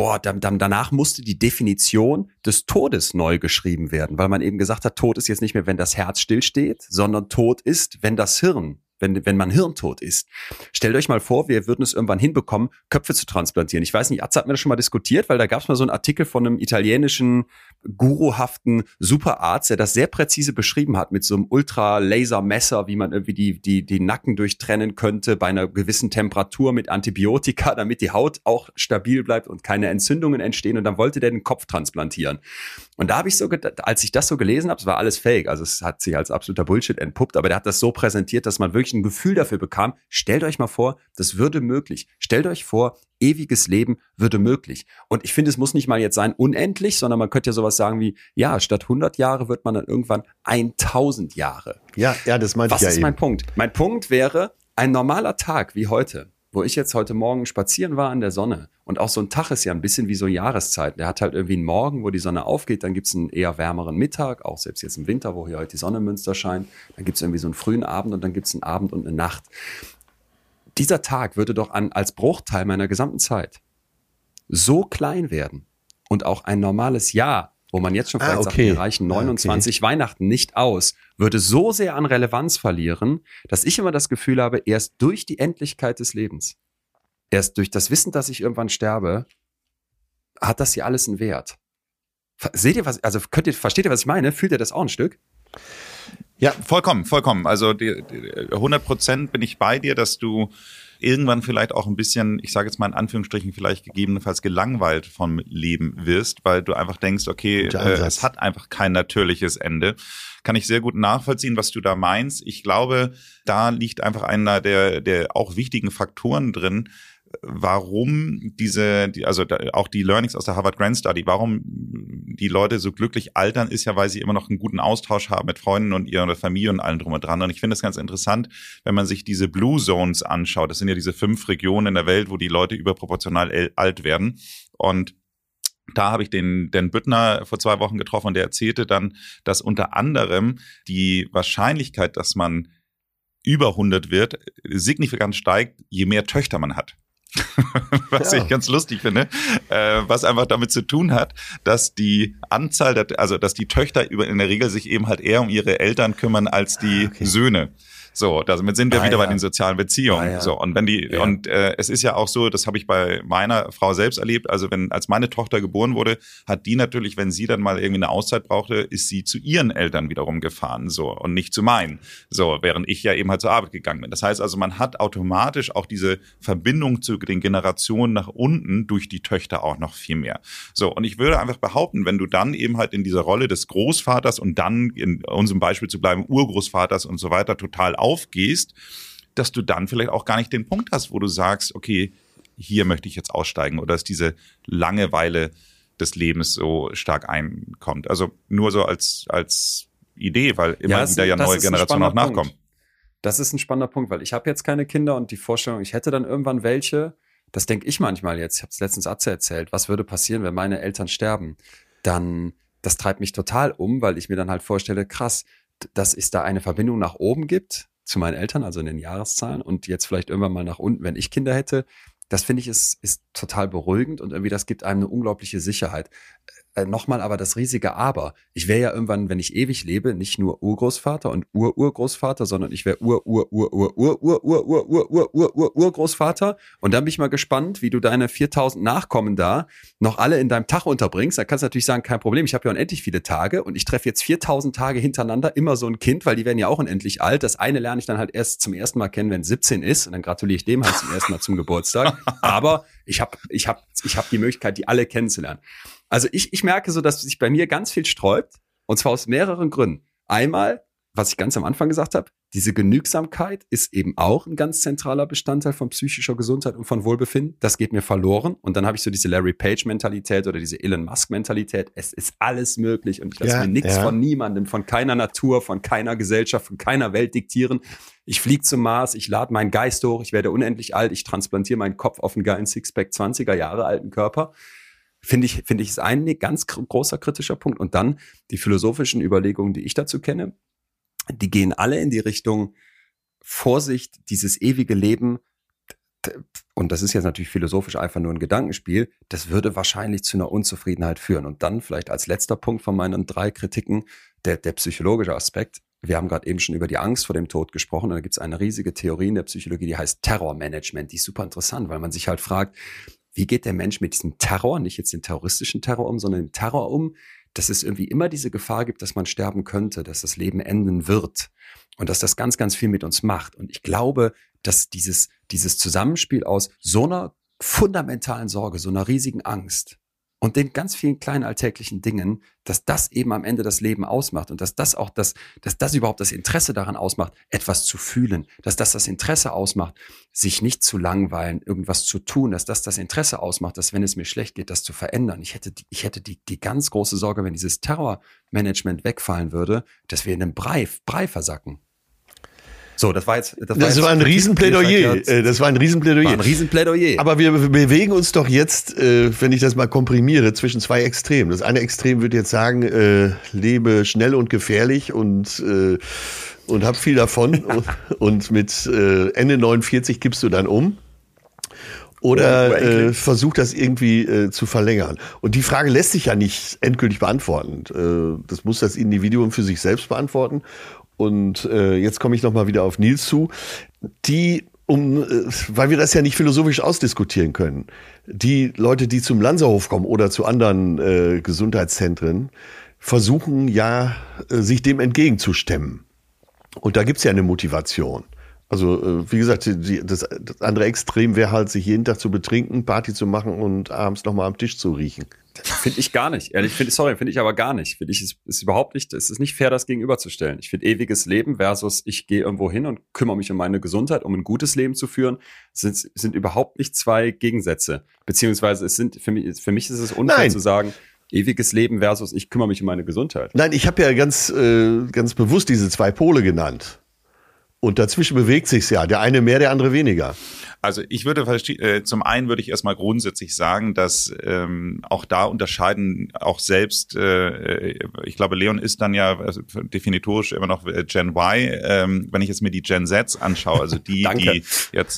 danach musste die Definition des Todes neu geschrieben werden, weil man eben gesagt hat, Tod ist jetzt nicht mehr, wenn das Herz stillsteht, sondern Tod ist, wenn das Hirn, wenn man hirntot ist. Stellt euch mal vor, wir würden es irgendwann hinbekommen, Köpfe zu transplantieren. Ich weiß nicht, Atze hat mir das schon mal diskutiert, weil da gab es mal so einen Artikel von einem italienischen guruhaften Superarzt, der das sehr präzise beschrieben hat mit so einem Ultra-Laser-Messer, wie man irgendwie die Nacken durchtrennen könnte bei einer gewissen Temperatur mit Antibiotika, damit die Haut auch stabil bleibt und keine Entzündungen entstehen. Und dann wollte der den Kopf transplantieren. Und da habe ich so gedacht, als ich das so gelesen habe, es war alles fake, also es hat sich als absoluter Bullshit entpuppt, aber der hat das so präsentiert, dass man wirklich ein Gefühl dafür bekam. Stellt euch mal vor, das würde möglich. Stellt euch vor, ewiges Leben würde möglich. Und ich finde, es muss nicht mal jetzt sein unendlich, sondern man könnte ja sowas sagen wie, ja, statt 100 Jahre wird man dann irgendwann 1000 Jahre. Ja, das meinte ich ja eben. Was ist mein Punkt? Mein Punkt wäre, ein normaler Tag wie heute, wo ich jetzt heute Morgen spazieren war in der Sonne. Und auch so ein Tag ist ja ein bisschen wie so Jahreszeiten. Der hat halt irgendwie einen Morgen, wo die Sonne aufgeht, dann gibt's einen eher wärmeren Mittag, auch selbst jetzt im Winter, wo hier heute die Sonne in Münster scheint. Dann gibt's irgendwie so einen frühen Abend und dann gibt's einen Abend und eine Nacht. Dieser Tag würde doch als Bruchteil meiner gesamten Zeit so klein werden und auch ein normales Jahr, wo man jetzt schon vielleicht sagt, wir reichen 29 Weihnachten nicht aus, würde so sehr an Relevanz verlieren, dass ich immer das Gefühl habe, erst durch die Endlichkeit des Lebens, erst durch das Wissen, dass ich irgendwann sterbe, hat das hier alles einen Wert. Seht ihr versteht ihr, was ich meine? Fühlt ihr das auch ein Stück? Ja, vollkommen. Also 100% bin ich bei dir, dass du irgendwann vielleicht auch ein bisschen, ich sage jetzt mal in Anführungsstrichen, vielleicht gegebenenfalls gelangweilt vom Leben wirst, weil du einfach denkst, okay, es hat einfach kein natürliches Ende. Kann ich sehr gut nachvollziehen, was du da meinst. Ich glaube, da liegt einfach einer der auch wichtigen Faktoren drin, warum auch die Learnings aus der Harvard Grant Study, warum die Leute so glücklich altern, ist ja, weil sie immer noch einen guten Austausch haben mit Freunden und ihrer Familie und allem drum und dran. Und ich finde es ganz interessant, wenn man sich diese Blue Zones anschaut. Das sind ja diese 5 Regionen in der Welt, wo die Leute überproportional alt werden. Und da habe ich den Büttner vor 2 Wochen getroffen und der erzählte dann, dass unter anderem die Wahrscheinlichkeit, dass man über 100 wird, signifikant steigt, je mehr Töchter man hat. Was ich ganz lustig finde, was einfach damit zu tun hat, dass die Anzahl, dass die Töchter in der Regel sich eben halt eher um ihre Eltern kümmern als die Söhne. So, damit sind wir wieder bei den sozialen Beziehungen. So, und es ist ja auch so, das habe ich bei meiner Frau selbst erlebt, also als meine Tochter geboren wurde, hat die natürlich, wenn sie dann mal irgendwie eine Auszeit brauchte, ist sie zu ihren Eltern wiederum gefahren, so, und nicht zu meinen. So, während ich ja eben halt zur Arbeit gegangen bin. Das heißt also, man hat automatisch auch diese Verbindung zu den Generationen nach unten durch die Töchter auch noch viel mehr. So, und ich würde einfach behaupten, wenn du dann eben halt in dieser Rolle des Großvaters und dann in unserem Beispiel zu bleiben, Urgroßvaters und so weiter total aufgehst, dass du dann vielleicht auch gar nicht den Punkt hast, wo du sagst, okay, hier möchte ich jetzt aussteigen, oder dass diese Langeweile des Lebens so stark einkommt. Also nur so als Idee, weil immer wieder neue Generationen auch nachkommen. Das ist ein spannender Punkt, weil ich habe jetzt keine Kinder und die Vorstellung, ich hätte dann irgendwann welche, das denke ich manchmal jetzt, ich habe es letztens Atze erzählt, was würde passieren, wenn meine Eltern sterben? Dann, das treibt mich total um, weil ich mir dann halt vorstelle, krass, dass es da eine Verbindung nach oben gibt zu meinen Eltern, also in den Jahreszahlen und jetzt vielleicht irgendwann mal nach unten, wenn ich Kinder hätte. Das finde ich ist total beruhigend und irgendwie das gibt einem eine unglaubliche Sicherheit. Nochmal aber das riesige Aber. Ich wäre ja irgendwann, wenn ich ewig lebe, nicht nur Urgroßvater und Urgroßvater, sondern ich wäre Urgroßvater. Und dann bin ich mal gespannt, wie du deine 4000 Nachkommen da noch alle in deinem Tag unterbringst. Da kannst du natürlich sagen, kein Problem, ich habe ja unendlich viele Tage und ich treffe jetzt 4000 Tage hintereinander immer so ein Kind, weil die werden ja auch unendlich alt. Das eine lerne ich dann halt erst zum ersten Mal kennen, wenn es 17 ist und dann gratuliere ich dem halt zum ersten Mal zum Geburtstag. Aber ich hab die Möglichkeit, die alle kennenzulernen. Also ich merke so, dass sich bei mir ganz viel sträubt und zwar aus mehreren Gründen. Einmal, was ich ganz am Anfang gesagt habe, diese Genügsamkeit ist eben auch ein ganz zentraler Bestandteil von psychischer Gesundheit und von Wohlbefinden. Das geht mir verloren und dann habe ich so diese Larry Page-Mentalität oder diese Elon Musk-Mentalität. Es ist alles möglich und ich lasse mir nichts von niemandem, von keiner Natur, von keiner Gesellschaft, von keiner Welt diktieren. Ich fliege zum Mars, ich lade meinen Geist hoch, ich werde unendlich alt, ich transplantiere meinen Kopf auf einen geilen Sixpack 20er Jahre alten Körper. Finde ich ist ein ganz großer kritischer Punkt. Und dann die philosophischen Überlegungen, die ich dazu kenne, die gehen alle in die Richtung Vorsicht, dieses ewige Leben. Und das ist jetzt natürlich philosophisch einfach nur ein Gedankenspiel. Das würde wahrscheinlich zu einer Unzufriedenheit führen. Und dann vielleicht als letzter Punkt von meinen 3 Kritiken, der psychologische Aspekt. Wir haben gerade eben schon über die Angst vor dem Tod gesprochen. Und da gibt es eine riesige Theorie in der Psychologie, die heißt Terrormanagement. Die ist super interessant, weil man sich halt fragt, wie geht der Mensch mit diesem Terror, nicht jetzt den terroristischen Terror um, sondern dem Terror um, dass es irgendwie immer diese Gefahr gibt, dass man sterben könnte, dass das Leben enden wird und dass das ganz, ganz viel mit uns macht. Und ich glaube, dass dieses Zusammenspiel aus so einer fundamentalen Sorge, so einer riesigen Angst und den ganz vielen kleinen alltäglichen Dingen, dass das eben am Ende das Leben ausmacht und dass das überhaupt das Interesse daran ausmacht, etwas zu fühlen, dass das Interesse ausmacht, sich nicht zu langweilen, irgendwas zu tun, dass das Interesse ausmacht, dass wenn es mir schlecht geht, das zu verändern. Ich hätte die ganz große Sorge, wenn dieses Terrormanagement wegfallen würde, dass wir in einem Brei versacken. So, das war ein Riesenplädoyer. Das war ein Riesenplädoyer. Aber wir bewegen uns doch jetzt, wenn ich das mal komprimiere, zwischen 2 Extremen. Das eine Extrem würde jetzt sagen, lebe schnell und gefährlich und hab viel davon und mit Ende 49 kippst du dann um. Oder versuch das irgendwie zu verlängern. Und die Frage lässt sich ja nicht endgültig beantworten. Das muss das Individuum für sich selbst beantworten. Und jetzt komme ich nochmal wieder auf Nils zu, weil wir das ja nicht philosophisch ausdiskutieren können. Die Leute, die zum Lanzerhof kommen oder zu anderen Gesundheitszentren, versuchen ja, sich dem entgegenzustemmen. Und da gibt's ja eine Motivation. Also wie gesagt, das andere Extrem wäre halt, sich jeden Tag zu betrinken, Party zu machen und abends nochmal am Tisch zu riechen. Finde ich gar nicht. Finde ich aber gar nicht. Finde ich, ist überhaupt nicht, es ist nicht fair, das gegenüberzustellen. Ich finde ewiges Leben versus ich gehe irgendwo hin und kümmere mich um meine Gesundheit, um ein gutes Leben zu führen, sind überhaupt nicht 2 Gegensätze. Beziehungsweise für mich ist es unfair zu sagen, ewiges Leben versus ich kümmere mich um meine Gesundheit. Nein, ich habe ja ganz bewusst diese 2 Pole genannt. Und dazwischen bewegt sich's ja. Der eine mehr, der andere weniger. Also ich würde zum einen würde ich erstmal grundsätzlich sagen, dass auch da unterscheiden auch selbst, ich glaube, Leon ist dann ja definitorisch immer noch Gen Y, wenn ich jetzt mir die Gen Zs anschaue, also die jetzt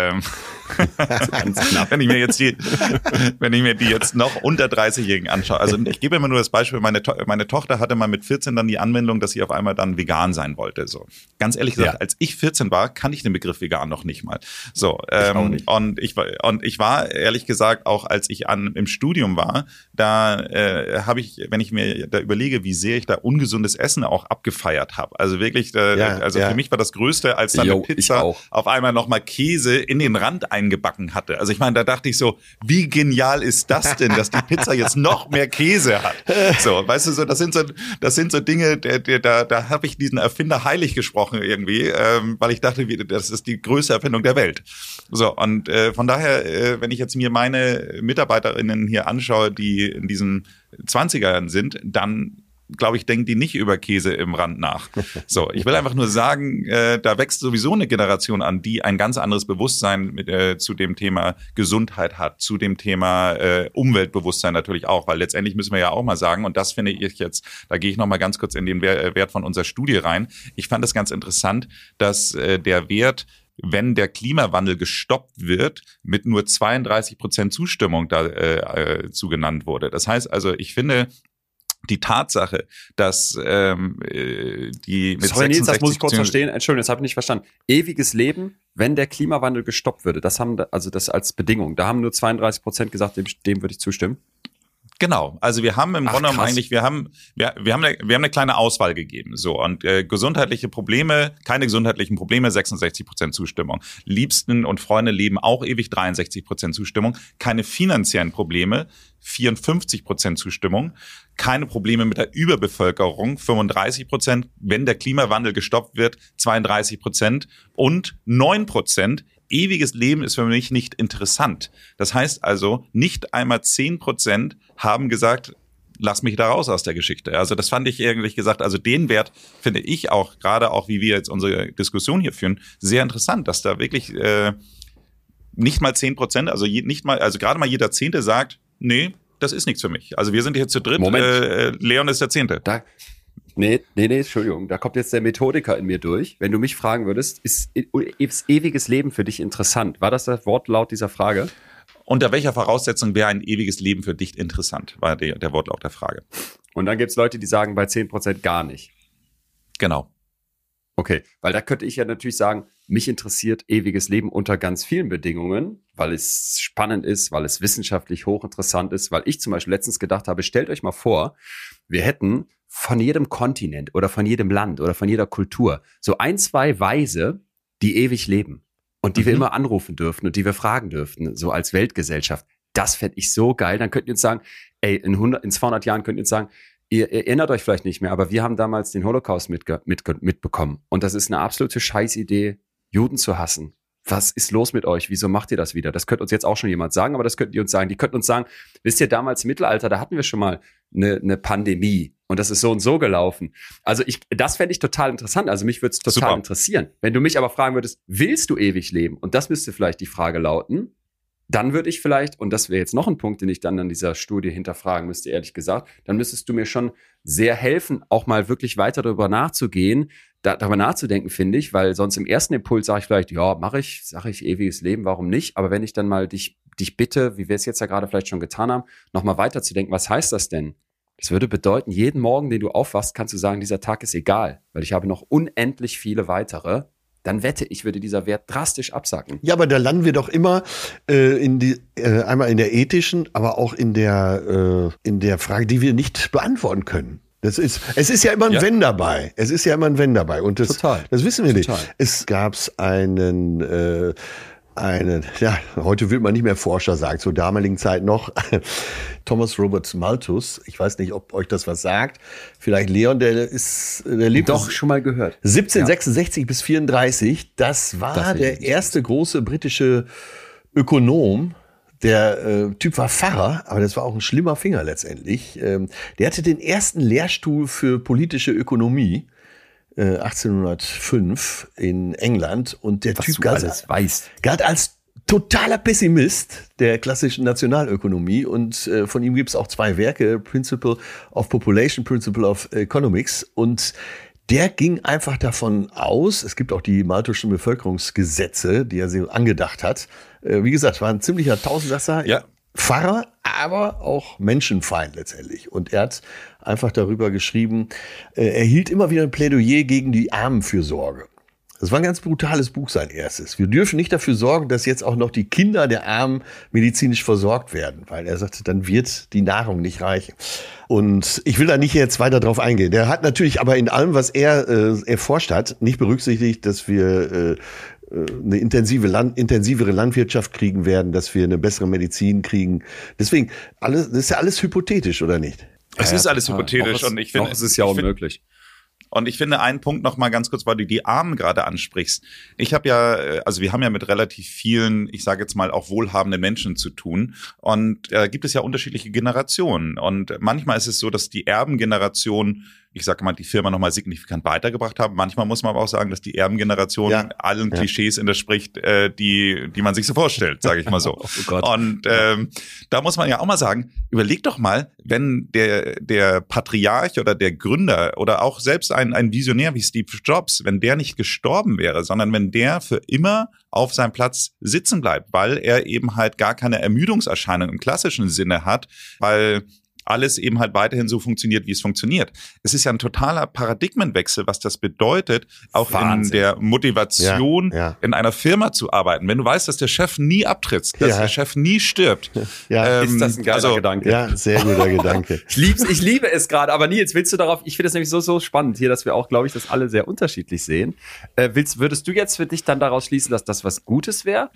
ganz knapp, wenn ich mir die jetzt noch unter 30-Jährigen anschaue. Also ich gebe immer nur das Beispiel, meine Tochter hatte mal mit 14 dann die Anwendung, dass sie auf einmal dann vegan sein wollte. So. Ganz ehrlich gesagt, als ich 14 war, kannte ich den Begriff vegan noch nicht mal. So, und ich war ehrlich gesagt auch, als ich im Studium war, da habe ich, wenn ich mir da überlege, wie sehr ich da ungesundes Essen auch abgefeiert habe. Also wirklich, für mich war das Größte, als dann eine Pizza auf einmal nochmal Käse in den Rand eingebacken hatte. Also ich meine, da dachte ich so, wie genial ist das denn, dass die Pizza jetzt noch mehr Käse hat? So, weißt du, so das sind so Dinge, da habe ich diesen Erfinder heilig gesprochen irgendwie. weil ich dachte, das ist die größte Erfindung der Welt. So, und von daher, wenn ich jetzt mir meine Mitarbeiterinnen hier anschaue, die in diesen 20ern sind, dann glaube ich, denken die nicht über Käse im Rand nach. So, ich will einfach nur sagen, da wächst sowieso eine Generation an, die ein ganz anderes Bewusstsein zu dem Thema Gesundheit hat, zu dem Thema Umweltbewusstsein natürlich auch, weil letztendlich müssen wir ja auch mal sagen, und das finde ich jetzt, da gehe ich noch mal ganz kurz in den Wert von unserer Studie rein. Ich fand es ganz interessant, dass der Wert, wenn der Klimawandel gestoppt wird, mit nur 32% Zustimmung dazu genannt wurde. Das heißt also, ich finde, die Tatsache, dass die mit Sorry, Nils, das muss ich kurz verstehen. Entschuldigung, das habe ich nicht verstanden. Ewiges Leben, wenn der Klimawandel gestoppt würde. Das als Bedingung. Da haben nur 32% gesagt, dem würde ich zustimmen. Genau, also wir haben im Grunde genommen eigentlich, wir haben eine kleine Auswahl gegeben. So, und gesundheitliche Probleme, keine gesundheitlichen Probleme, 66% Zustimmung. Liebsten und Freunde leben auch ewig, 63% Zustimmung. Keine finanziellen Probleme, 54% Zustimmung. Keine Probleme mit der Überbevölkerung, 35%. Wenn der Klimawandel gestoppt wird, 32%. Und 9%. Ewiges Leben ist für mich nicht interessant. Das heißt also, nicht einmal 10% haben gesagt, lass mich da raus aus der Geschichte. Also das fand ich ehrlich gesagt, also den Wert finde ich auch, gerade auch wie wir jetzt unsere Diskussion hier führen, sehr interessant, dass da wirklich nicht mal 10%, also gerade mal jeder Zehnte sagt, nee, das ist nichts für mich. Also wir sind hier zu dritt, Leon ist der Zehnte. Nee, Entschuldigung, da kommt jetzt der Methodiker in mir durch. Wenn du mich fragen würdest, ist ewiges Leben für dich interessant? War das der Wortlaut dieser Frage? Unter welcher Voraussetzung wäre ein ewiges Leben für dich interessant, war der Wortlaut der Frage. Und dann gibt es Leute, die sagen bei 10% gar nicht. Genau. Okay, weil da könnte ich ja natürlich sagen, mich interessiert ewiges Leben unter ganz vielen Bedingungen, weil es spannend ist, weil es wissenschaftlich hochinteressant ist, weil ich zum Beispiel letztens gedacht habe, stellt euch mal vor, wir hätten von jedem Kontinent oder von jedem Land oder von jeder Kultur so 2 Weise, die ewig leben und die wir immer anrufen dürfen und die wir fragen dürften, so als Weltgesellschaft. Das fände ich so geil. Dann könnt ihr uns sagen, ey, in 200 Jahren könnt ihr uns sagen, ihr erinnert euch vielleicht nicht mehr, aber wir haben damals den Holocaust mitbekommen. Und das ist eine absolute Scheißidee, Juden zu hassen. Was ist los mit euch? Wieso macht ihr das wieder? Das könnte uns jetzt auch schon jemand sagen, aber das könnten die uns sagen. Die könnten uns sagen, wisst ihr, damals im Mittelalter, da hatten wir schon mal eine Pandemie und das ist so und so gelaufen. Also das fände ich total interessant. Also mich würde es total interessieren. Wenn du mich aber fragen würdest, willst du ewig leben? Und das müsste vielleicht die Frage lauten. Dann würde ich vielleicht, und das wäre jetzt noch ein Punkt, den ich dann an dieser Studie hinterfragen müsste, ehrlich gesagt, dann müsstest du mir schon sehr helfen, auch mal wirklich weiter darüber nachzugehen, darüber nachzudenken, finde ich, weil sonst im ersten Impuls sage ich vielleicht, ja, sage ich ewiges Leben, warum nicht? Aber wenn ich dann mal dich bitte, wie wir es jetzt ja gerade vielleicht schon getan haben, nochmal weiterzudenken, was heißt das denn? Das würde bedeuten, jeden Morgen, den du aufwachst, kannst du sagen, dieser Tag ist egal, weil ich habe noch unendlich viele weitere. Dann wette ich, würde dieser Wert drastisch absacken. Ja, aber da landen wir doch immer einmal in der ethischen, aber auch in der Frage, die wir nicht beantworten können. Es ist ja immer ein Wenn dabei. Es ist ja immer ein Wenn dabei. Und das wissen wir nicht. Es gab einen, heute will man nicht mehr Forscher sagen, zur damaligen Zeit noch, Thomas Robert Malthus. Ich weiß nicht, ob euch das was sagt. Vielleicht Leon, der lebt doch schon mal gehört. 1766 bis 34. Das war der erste große britische Ökonom. Der Typ war Pfarrer, aber das war auch ein schlimmer Finger letztendlich. Der hatte den ersten Lehrstuhl für politische Ökonomie 1805 in England und der Typ galt als totaler Pessimist der klassischen Nationalökonomie und von ihm gibt es auch 2 Werke, Principle of Population, Principle of Economics, und der ging einfach davon aus, es gibt auch die malthusischen Bevölkerungsgesetze, die er sich angedacht hat. Wie gesagt, war ein ziemlicher Tausendsasser, Pfarrer, aber auch Menschenfeind letztendlich. Und er hat einfach darüber geschrieben, er hielt immer wieder ein Plädoyer gegen die Armenfürsorge. Das war ein ganz brutales Buch, sein erstes. Wir dürfen nicht dafür sorgen, dass jetzt auch noch die Kinder der Armen medizinisch versorgt werden, weil er sagte, dann wird die Nahrung nicht reichen. Und ich will da nicht jetzt weiter drauf eingehen. Der hat natürlich aber in allem, was er erforscht hat, nicht berücksichtigt, dass wir eine intensivere Landwirtschaft kriegen werden, dass wir eine bessere Medizin kriegen. Deswegen, das ist ja alles hypothetisch, oder nicht? Es ist alles hypothetisch und ich finde, es ist ja unmöglich. Und ich finde einen Punkt noch mal ganz kurz, weil du die Armen gerade ansprichst. Ich habe ja, also wir haben ja mit relativ vielen, ich sage jetzt mal auch wohlhabenden Menschen zu tun. Und gibt es ja unterschiedliche Generationen. Und manchmal ist es so, dass die Erbengeneration, ich sage mal, die Firma nochmal signifikant weitergebracht haben. Manchmal muss man aber auch sagen, dass die Erbengeneration allen Klischees entspricht, die man sich so vorstellt, sage ich mal so. Oh Gott. Und da muss man ja auch mal sagen, überleg doch mal, wenn der Patriarch oder der Gründer oder auch selbst ein Visionär wie Steve Jobs, wenn der nicht gestorben wäre, sondern wenn der für immer auf seinem Platz sitzen bleibt, weil er eben halt gar keine Ermüdungserscheinung im klassischen Sinne hat, weil alles eben halt weiterhin so funktioniert, wie es funktioniert. Es ist ja ein totaler Paradigmenwechsel, was das bedeutet, auch in der Motivation in einer Firma zu arbeiten. Wenn du weißt, dass der Chef nie abtritt, dass der Chef nie stirbt. Ist das ein geiler Gedanke? Ja, sehr guter Gedanke. Ich liebe es gerade, aber Nils, willst du darauf, ich finde das nämlich so spannend hier, dass wir auch, glaube ich, das alle sehr unterschiedlich sehen. Würdest du jetzt für dich dann daraus schließen, dass das was Gutes wäre?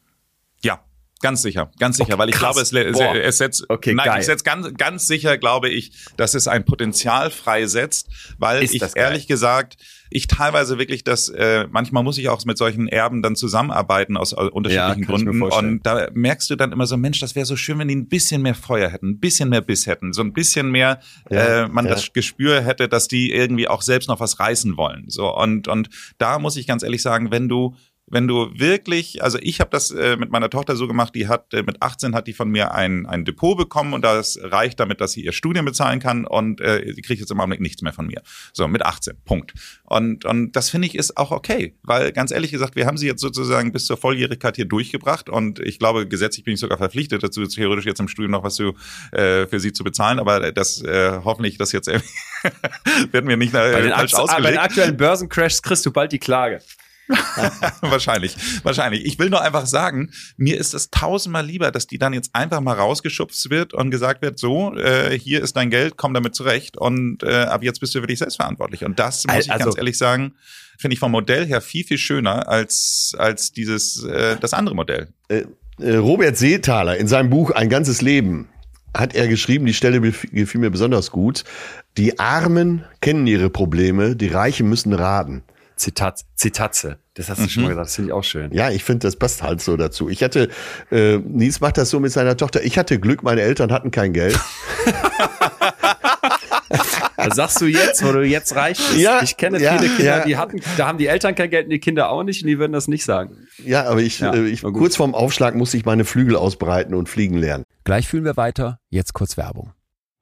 Ja. Ganz sicher, weil ich glaube, es setzt, ich setze ganz sicher, glaube ich, dass es ein Potenzial freisetzt, weil ehrlich gesagt, ich teilweise wirklich manchmal muss ich auch mit solchen Erben dann zusammenarbeiten aus unterschiedlichen Gründen und da merkst du dann immer so, Mensch, das wäre so schön, wenn die ein bisschen mehr Feuer hätten, ein bisschen mehr Biss hätten, so ein bisschen mehr das Gespür hätte, dass die irgendwie auch selbst noch was reißen wollen. So und da muss ich ganz ehrlich sagen, wenn du wirklich, also ich habe das mit meiner Tochter so gemacht, die hat mit 18 hat die von mir ein Depot bekommen und das reicht damit, dass sie ihr Studium bezahlen kann und die kriegt jetzt im Augenblick nichts mehr von mir. So, mit 18, Punkt. Und das finde ich ist auch okay, weil ganz ehrlich gesagt, wir haben sie jetzt sozusagen bis zur Volljährigkeit hier durchgebracht und ich glaube, gesetzlich bin ich sogar verpflichtet dazu, theoretisch jetzt im Studium noch was für sie zu bezahlen, aber das hoffentlich das jetzt werden wir nicht falsch ausgelegt. Bei den aktuellen Börsencrashs kriegst du bald die Klage. Wahrscheinlich. Ich will nur einfach sagen, mir ist es tausendmal lieber, dass die dann jetzt einfach mal rausgeschubst wird und gesagt wird, so, hier ist dein Geld, komm damit zurecht und ab jetzt bist du wirklich selbstverantwortlich. Und das muss ich ganz ehrlich sagen, finde ich vom Modell her viel, viel schöner als das andere Modell. Robert Seethaler in seinem Buch Ein ganzes Leben hat er geschrieben, die Stelle gefiel mir besonders gut, die Armen kennen ihre Probleme, die Reichen müssen raten. Zitatze. Das hast du schon mal gesagt, das finde ich auch schön. Ja, ich finde, das passt halt so dazu. Ich hatte, Nils macht das so mit seiner Tochter, ich hatte Glück, meine Eltern hatten kein Geld. Das sagst du jetzt, wo du jetzt reich bist. Ja, ich kenne viele Kinder, da haben die Eltern kein Geld und die Kinder auch nicht und die würden das nicht sagen. Ja, aber ich kurz vorm Aufschlag musste ich meine Flügel ausbreiten und fliegen lernen. Gleich fühlen wir weiter, jetzt kurz Werbung.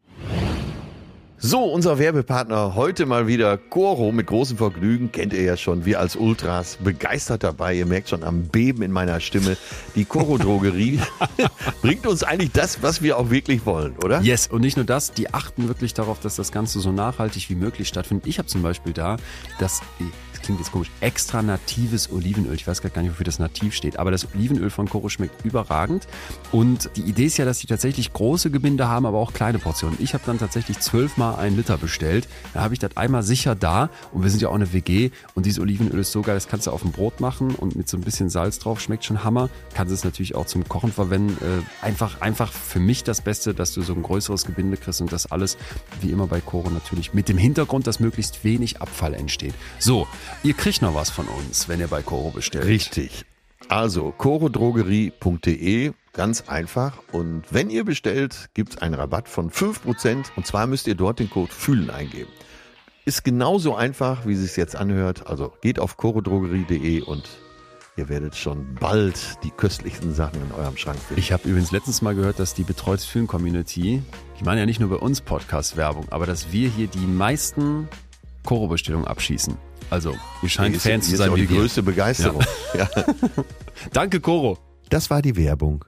So, unser Werbepartner heute mal wieder Coro mit großem Vergnügen, kennt ihr ja schon, wir als Ultras begeistert dabei, ihr merkt schon am Beben in meiner Stimme, die Coro Drogerie bringt uns eigentlich das, was wir auch wirklich wollen, oder? Yes, und nicht nur das, die achten wirklich darauf, dass das Ganze so nachhaltig wie möglich stattfindet. Ich habe zum Beispiel das klingt jetzt komisch, extra natives Olivenöl. Ich weiß gar nicht, wofür das nativ steht, aber das Olivenöl von Coro schmeckt überragend. Und die Idee ist ja, dass sie tatsächlich große Gebinde haben, aber auch kleine Portionen. Ich habe dann tatsächlich 12-mal 1 Liter bestellt. Da habe ich das einmal sicher da und wir sind ja auch eine WG und dieses Olivenöl ist so geil, das kannst du auf dem Brot machen und mit so ein bisschen Salz drauf, schmeckt schon Hammer. Kannst es natürlich auch zum Kochen verwenden. Einfach für mich das Beste, dass du so ein größeres Gebinde kriegst und das alles, wie immer bei Coro natürlich, mit dem Hintergrund, dass möglichst wenig Abfall entsteht. So, ihr kriegt noch was von uns, wenn ihr bei Coro bestellt. Richtig. Also corodrogerie.de, ganz einfach. Und wenn ihr bestellt, gibt es einen Rabatt von 5%. Und zwar müsst ihr dort den Code FÜHLEN eingeben. Ist genauso einfach, wie es sich jetzt anhört. Also geht auf corodrogerie.de und ihr werdet schon bald die köstlichsten Sachen in eurem Schrank finden. Ich habe übrigens letztens mal gehört, dass die Betreutes Fühlen Community, die machen ja nicht nur bei uns Podcast-Werbung, aber dass wir hier die meisten Coro-Bestellungen abschießen. Also, ihr scheint Fans zu sein. Das ist die größte Begeisterung. Ja. Danke, Coro. Das war die Werbung.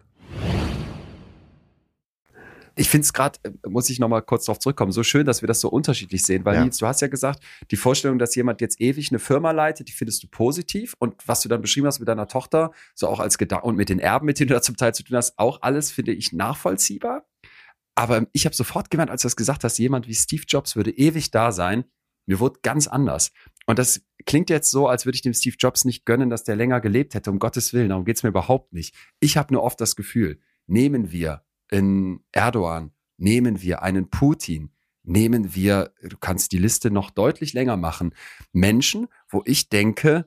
Ich finde es gerade, muss ich nochmal kurz darauf zurückkommen, so schön, dass wir das so unterschiedlich sehen. Weil Nils, du hast ja gesagt, die Vorstellung, dass jemand jetzt ewig eine Firma leitet, die findest du positiv. Und was du dann beschrieben hast mit deiner Tochter, so auch als Gedanke und mit den Erben, mit denen du da zum Teil zu tun hast, auch alles finde ich nachvollziehbar. Aber ich habe sofort gemerkt, als du das gesagt hast, jemand wie Steve Jobs würde ewig da sein. Mir wurde ganz anders. Und das klingt jetzt so, als würde ich dem Steve Jobs nicht gönnen, dass der länger gelebt hätte, um Gottes Willen. Darum geht es mir überhaupt nicht. Ich habe nur oft das Gefühl, nehmen wir einen Erdogan, nehmen wir einen Putin, du kannst die Liste noch deutlich länger machen, Menschen, wo ich denke,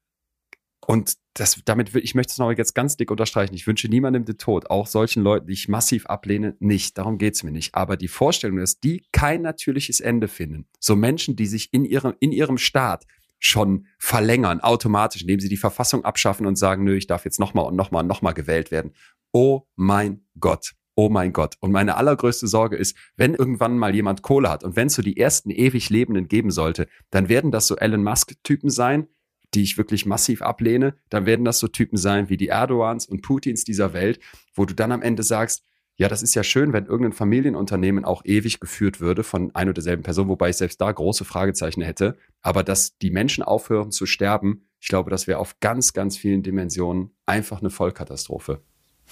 und ich möchte es noch jetzt ganz dick unterstreichen, ich wünsche niemandem den Tod, auch solchen Leuten, die ich massiv ablehne, nicht. Darum geht es mir nicht. Aber die Vorstellung, dass die kein natürliches Ende finden, so Menschen, die sich in ihrem Staat schon verlängern, automatisch, indem sie die Verfassung abschaffen und sagen, nö, ich darf jetzt nochmal und nochmal und nochmal gewählt werden. Oh mein Gott. Oh mein Gott. Und meine allergrößte Sorge ist, wenn irgendwann mal jemand Kohle hat und wenn es so die ersten ewig Lebenden geben sollte, dann werden das so Elon Musk-Typen sein, die ich wirklich massiv ablehne, dann werden das so Typen sein wie die Erdogans und Putins dieser Welt, wo du dann am Ende sagst, ja, das ist ja schön, wenn irgendein Familienunternehmen auch ewig geführt würde von ein und derselben Person, wobei ich selbst da große Fragezeichen hätte, aber dass die Menschen aufhören zu sterben, ich glaube, das wäre auf ganz, ganz vielen Dimensionen einfach eine Vollkatastrophe.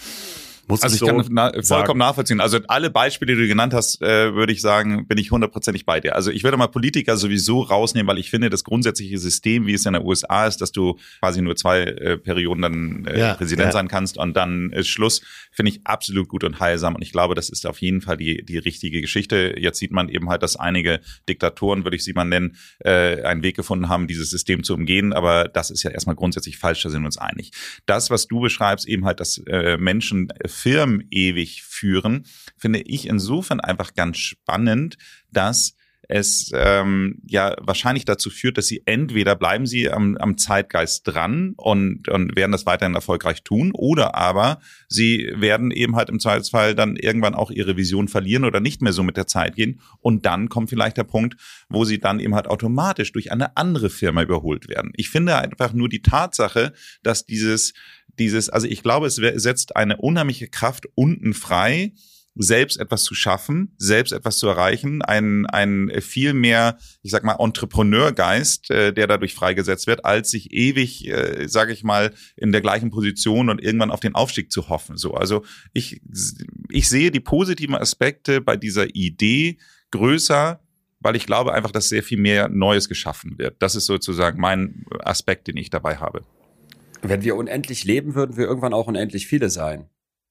Also ich kann vollkommen nachvollziehen. Also alle Beispiele, die du genannt hast, würde ich sagen, bin ich 100%ig bei dir. Also ich würde mal Politiker sowieso rausnehmen, weil ich finde, das grundsätzliche System, wie es in der USA ist, dass du quasi nur 2 Perioden dann Präsident sein kannst und dann ist Schluss, finde ich absolut gut und heilsam. Und ich glaube, das ist auf jeden Fall die richtige Geschichte. Jetzt sieht man eben halt, dass einige Diktatoren, würde ich sie mal nennen, einen Weg gefunden haben, dieses System zu umgehen. Aber das ist ja erstmal grundsätzlich falsch, da sind wir uns einig. Das, was du beschreibst, eben halt, dass Menschen Firmen ewig führen, finde ich insofern einfach ganz spannend, dass es wahrscheinlich dazu führt, dass sie entweder bleiben sie am Zeitgeist dran und werden das weiterhin erfolgreich tun, oder aber sie werden eben halt im Zweifelsfall dann irgendwann auch ihre Vision verlieren oder nicht mehr so mit der Zeit gehen, und dann kommt vielleicht der Punkt, wo sie dann eben halt automatisch durch eine andere Firma überholt werden. Ich finde einfach nur die Tatsache, dass also ich glaube, es setzt eine unheimliche Kraft unten frei, selbst etwas zu schaffen, selbst etwas zu erreichen, ein viel mehr, ich sag mal, Entrepreneurgeist, der dadurch freigesetzt wird, als sich ewig, sage ich mal, in der gleichen Position und irgendwann auf den Aufstieg zu hoffen. So, also ich sehe die positiven Aspekte bei dieser Idee größer, weil ich glaube einfach, dass sehr viel mehr Neues geschaffen wird. Das ist sozusagen mein Aspekt, den ich dabei habe. Wenn wir unendlich leben, würden wir irgendwann auch unendlich viele sein.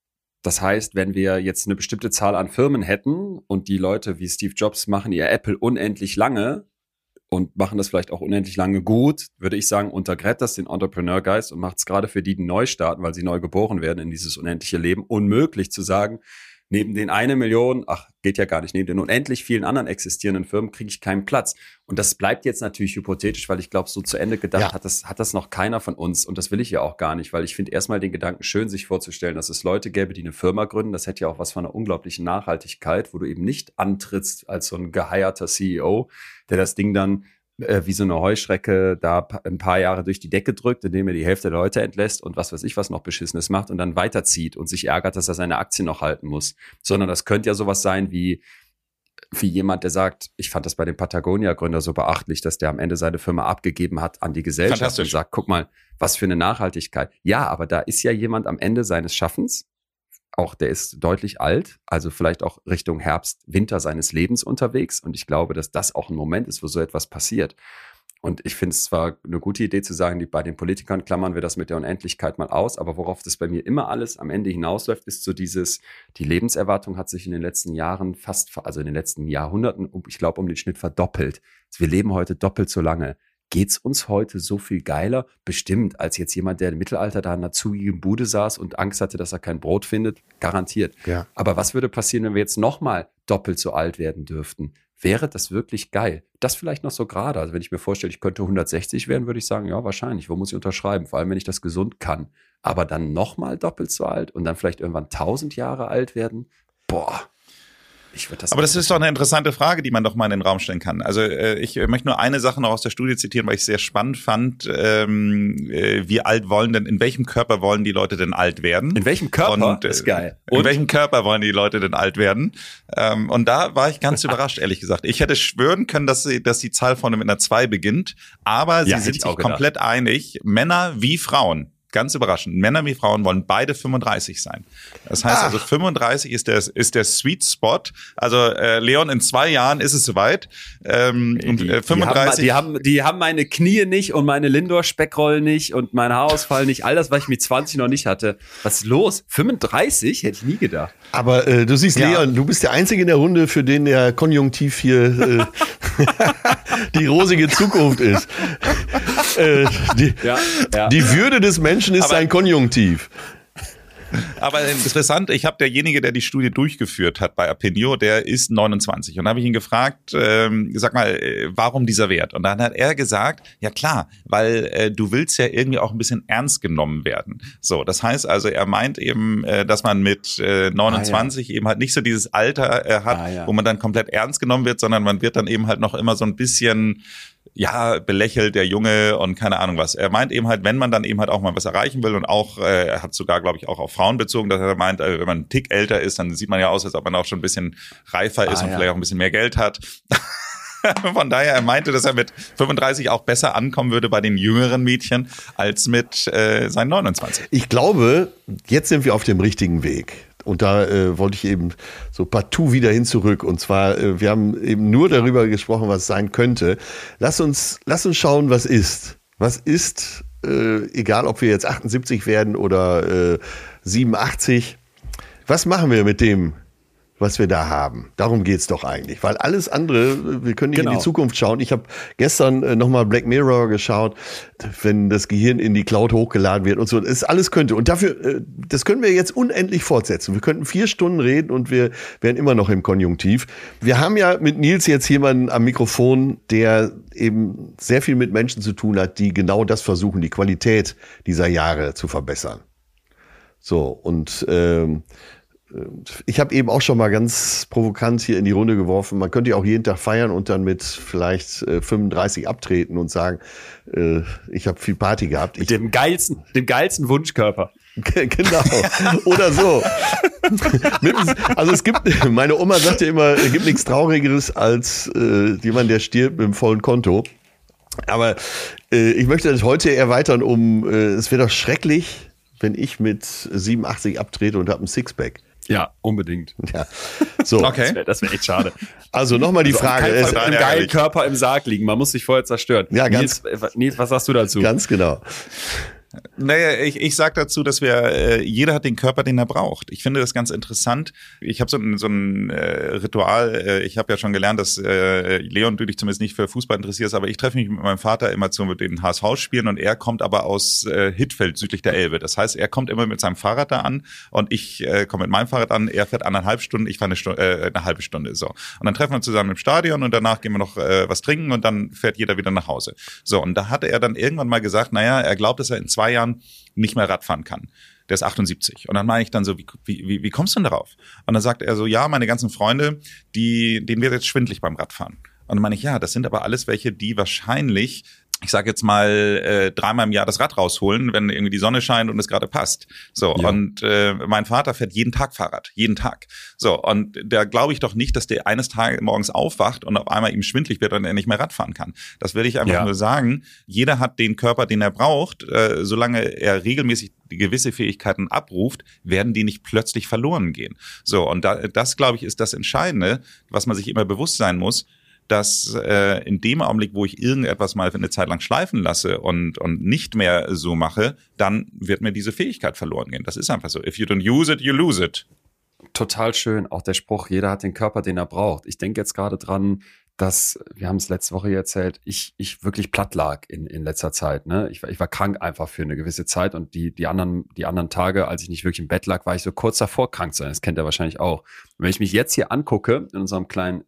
Das heißt, wenn wir jetzt eine bestimmte Zahl an Firmen hätten und die Leute wie Steve Jobs machen ihr Apple unendlich lange und machen das vielleicht auch unendlich lange gut, würde ich sagen, untergräbt das den Entrepreneurgeist und macht es gerade für die neu starten, weil sie neu geboren werden in dieses unendliche Leben, unmöglich zu sagen, neben den 1 Million, geht ja gar nicht, neben den unendlich vielen anderen existierenden Firmen kriege ich keinen Platz. Und das bleibt jetzt natürlich hypothetisch, weil ich glaube, so zu Ende gedacht hat das noch keiner von uns. Und das will ich ja auch gar nicht, weil ich finde erstmal den Gedanken schön, sich vorzustellen, dass es Leute gäbe, die eine Firma gründen. Das hätte ja auch was von einer unglaublichen Nachhaltigkeit, wo du eben nicht antrittst als so ein geheierter CEO, der das Ding dann wie so eine Heuschrecke da ein paar Jahre durch die Decke drückt, indem er die Hälfte der Leute entlässt und was weiß ich was noch Beschissenes macht und dann weiterzieht und sich ärgert, dass er seine Aktien noch halten muss. Sondern das könnte ja sowas sein wie jemand, der sagt, ich fand das bei dem Patagonia-Gründer so beachtlich, dass der am Ende seine Firma abgegeben hat an die Gesellschaft und sagt, guck mal, was für eine Nachhaltigkeit. Ja, aber da ist ja jemand am Ende seines Schaffens, auch der ist deutlich alt, also vielleicht auch Richtung Herbst, Winter seines Lebens unterwegs. Und ich glaube, dass das auch ein Moment ist, wo so etwas passiert. Und ich finde es zwar eine gute Idee zu sagen, bei den Politikern klammern wir das mit der Unendlichkeit mal aus, aber worauf das bei mir immer alles am Ende hinausläuft, ist so die Lebenserwartung hat sich in den letzten Jahren in den letzten Jahrhunderten, ich glaube, um den Schnitt verdoppelt. Wir leben heute doppelt so lange. Geht's uns heute so viel geiler? Bestimmt, als jetzt jemand, der im Mittelalter da in einer zugigen Bude saß und Angst hatte, dass er kein Brot findet. Garantiert. Ja. Aber was würde passieren, wenn wir jetzt nochmal doppelt so alt werden dürften? Wäre das wirklich geil? Das vielleicht noch so gerade. Also wenn ich mir vorstelle, ich könnte 160 werden, würde ich sagen, ja, wahrscheinlich. Wo muss ich unterschreiben? Vor allem, wenn ich das gesund kann. Aber dann nochmal doppelt so alt und dann vielleicht irgendwann 1000 Jahre alt werden? Boah. Aber das ist doch eine interessante Frage, die man doch mal in den Raum stellen kann. Also ich möchte nur eine Sache noch aus der Studie zitieren, weil ich es sehr spannend fand. Wie alt in welchem Körper wollen die Leute denn alt werden? In welchem Körper? Ist geil. In welchem Körper wollen die Leute denn alt werden? Und da war ich ganz überrascht, ehrlich gesagt. Ich hätte schwören können, dass die Zahl vorne mit einer 2 beginnt, aber sie sind sich komplett einig. Männer wie Frauen ganz überraschend, Männer wie Frauen wollen beide 35 sein. Das heißt also 35 ist der Sweet Spot. Also Leon, in 2 Jahren ist es soweit. Und 35. Die haben meine Knie nicht und meine Lindor-Speckrollen nicht und mein Haarausfall nicht. All das, was ich mit 20 noch nicht hatte. Was ist los? 35? Hätte ich nie gedacht. Aber du siehst, Leon, du bist der Einzige in der Runde, für den der Konjunktiv hier die rosige Zukunft ist. Die Würde des Menschen ist sein Konjunktiv. Aber interessant, ich habe derjenige, der die Studie durchgeführt hat bei Appenio, der ist 29. Und da habe ich ihn gefragt, sag mal, warum dieser Wert? Und dann hat er gesagt, ja klar, weil du willst ja irgendwie auch ein bisschen ernst genommen werden. So, das heißt also, er meint eben, dass man mit 29 eben halt nicht so dieses Alter hat, wo man dann komplett ernst genommen wird, sondern man wird dann eben halt noch immer so ein bisschen belächelt, der Junge und keine Ahnung was. Er meint eben halt, wenn man dann eben halt auch mal was erreichen will und auch, er hat sogar, glaube ich, auch auf Frauen bezogen, dass er meint, wenn man einen Tick älter ist, dann sieht man ja aus, als ob man auch schon ein bisschen reifer ist und vielleicht auch ein bisschen mehr Geld hat. Von daher, er meinte, dass er mit 35 auch besser ankommen würde bei den jüngeren Mädchen als mit seinen 29. Ich glaube, jetzt sind wir auf dem richtigen Weg. Und da wollte ich eben so partout wieder hin zurück. Und zwar, wir haben eben nur darüber gesprochen, was sein könnte. Lass uns schauen, was ist. Was ist, egal ob wir jetzt 78 werden oder 87. Was machen wir mit dem, was wir da haben? Darum geht's doch eigentlich. Weil alles andere, wir können nicht in die Zukunft schauen. Ich habe gestern nochmal Black Mirror geschaut, wenn das Gehirn in die Cloud hochgeladen wird und so. Das alles könnte. Und dafür, das können wir jetzt unendlich fortsetzen. Wir könnten 4 Stunden reden und wir wären immer noch im Konjunktiv. Wir haben ja mit Nils jetzt jemanden am Mikrofon, der eben sehr viel mit Menschen zu tun hat, die genau das versuchen, die Qualität dieser Jahre zu verbessern. So, und ich habe eben auch schon mal ganz provokant hier in die Runde geworfen, man könnte ja auch jeden Tag feiern und dann mit vielleicht 35 abtreten und sagen, ich habe viel Party gehabt. Dem geilsten Wunschkörper. Genau. Oder so. Also meine Oma sagte immer, es gibt nichts Traurigeres als jemand, der stirbt mit einem vollen Konto. Aber ich möchte das heute erweitern es wäre doch schrecklich, wenn ich mit 87 abtrete und habe ein Sixpack. Ja, unbedingt. Ja. So. Okay. Das wäre echt schade. Also nochmal die Frage. Mit einem geilen Körper im Sarg liegen. Man muss sich vorher zerstören. Ja, Nils, was sagst du dazu? Ganz genau. Naja, ich sag dazu, dass jeder hat den Körper, den er braucht. Ich finde das ganz interessant. Ich habe so ein Ritual. Ich habe ja schon gelernt, dass Leon, du dich zumindest nicht für Fußball interessierst, aber ich treffe mich mit meinem Vater immer zu den HSV-Spielen und er kommt aber aus Hittfeld, südlich der Elbe. Das heißt, er kommt immer mit seinem Fahrrad da an und ich komme mit meinem Fahrrad an. Er fährt 1,5 Stunden, ich fahre eine halbe Stunde. So. Und dann treffen wir uns zusammen im Stadion und danach gehen wir noch was trinken und dann fährt jeder wieder nach Hause. So, und da hatte er dann irgendwann mal gesagt, naja, er glaubt, dass er in 2 Jahren nicht mehr Radfahren kann. Der ist 78. Und dann meine ich dann so, wie kommst du denn darauf? Und dann sagt er so, ja, meine ganzen Freunde, denen wird jetzt schwindelig beim Radfahren. Und dann meine ich, ja, das sind aber alles welche, die wahrscheinlich, ich sage jetzt mal, 3-mal im Jahr das Rad rausholen, wenn irgendwie die Sonne scheint und es gerade passt. So, ja. Und mein Vater fährt jeden Tag Fahrrad, jeden Tag. So, und da glaube ich doch nicht, dass der eines Tages morgens aufwacht und auf einmal ihm schwindelig wird und er nicht mehr Rad fahren kann. Das will ich einfach nur sagen. Jeder hat den Körper, den er braucht. Solange er regelmäßig gewisse Fähigkeiten abruft, werden die nicht plötzlich verloren gehen. So, und das, glaube ich, ist das Entscheidende, was man sich immer bewusst sein muss, dass in dem Augenblick, wo ich irgendetwas mal für eine Zeit lang schleifen lasse und nicht mehr so mache, dann wird mir diese Fähigkeit verloren gehen. Das ist einfach so. If you don't use it, you lose it. Total schön. Auch der Spruch, jeder hat den Körper, den er braucht. Ich denke jetzt gerade dran, dass, wir haben es letzte Woche hier erzählt, ich wirklich platt lag in letzter Zeit. Ne? Ich war krank einfach für eine gewisse Zeit und die anderen Tage, als ich nicht wirklich im Bett lag, war ich so kurz davor, krank zu sein. Das kennt ihr wahrscheinlich auch. Und wenn ich mich jetzt hier angucke, in unserer kleinen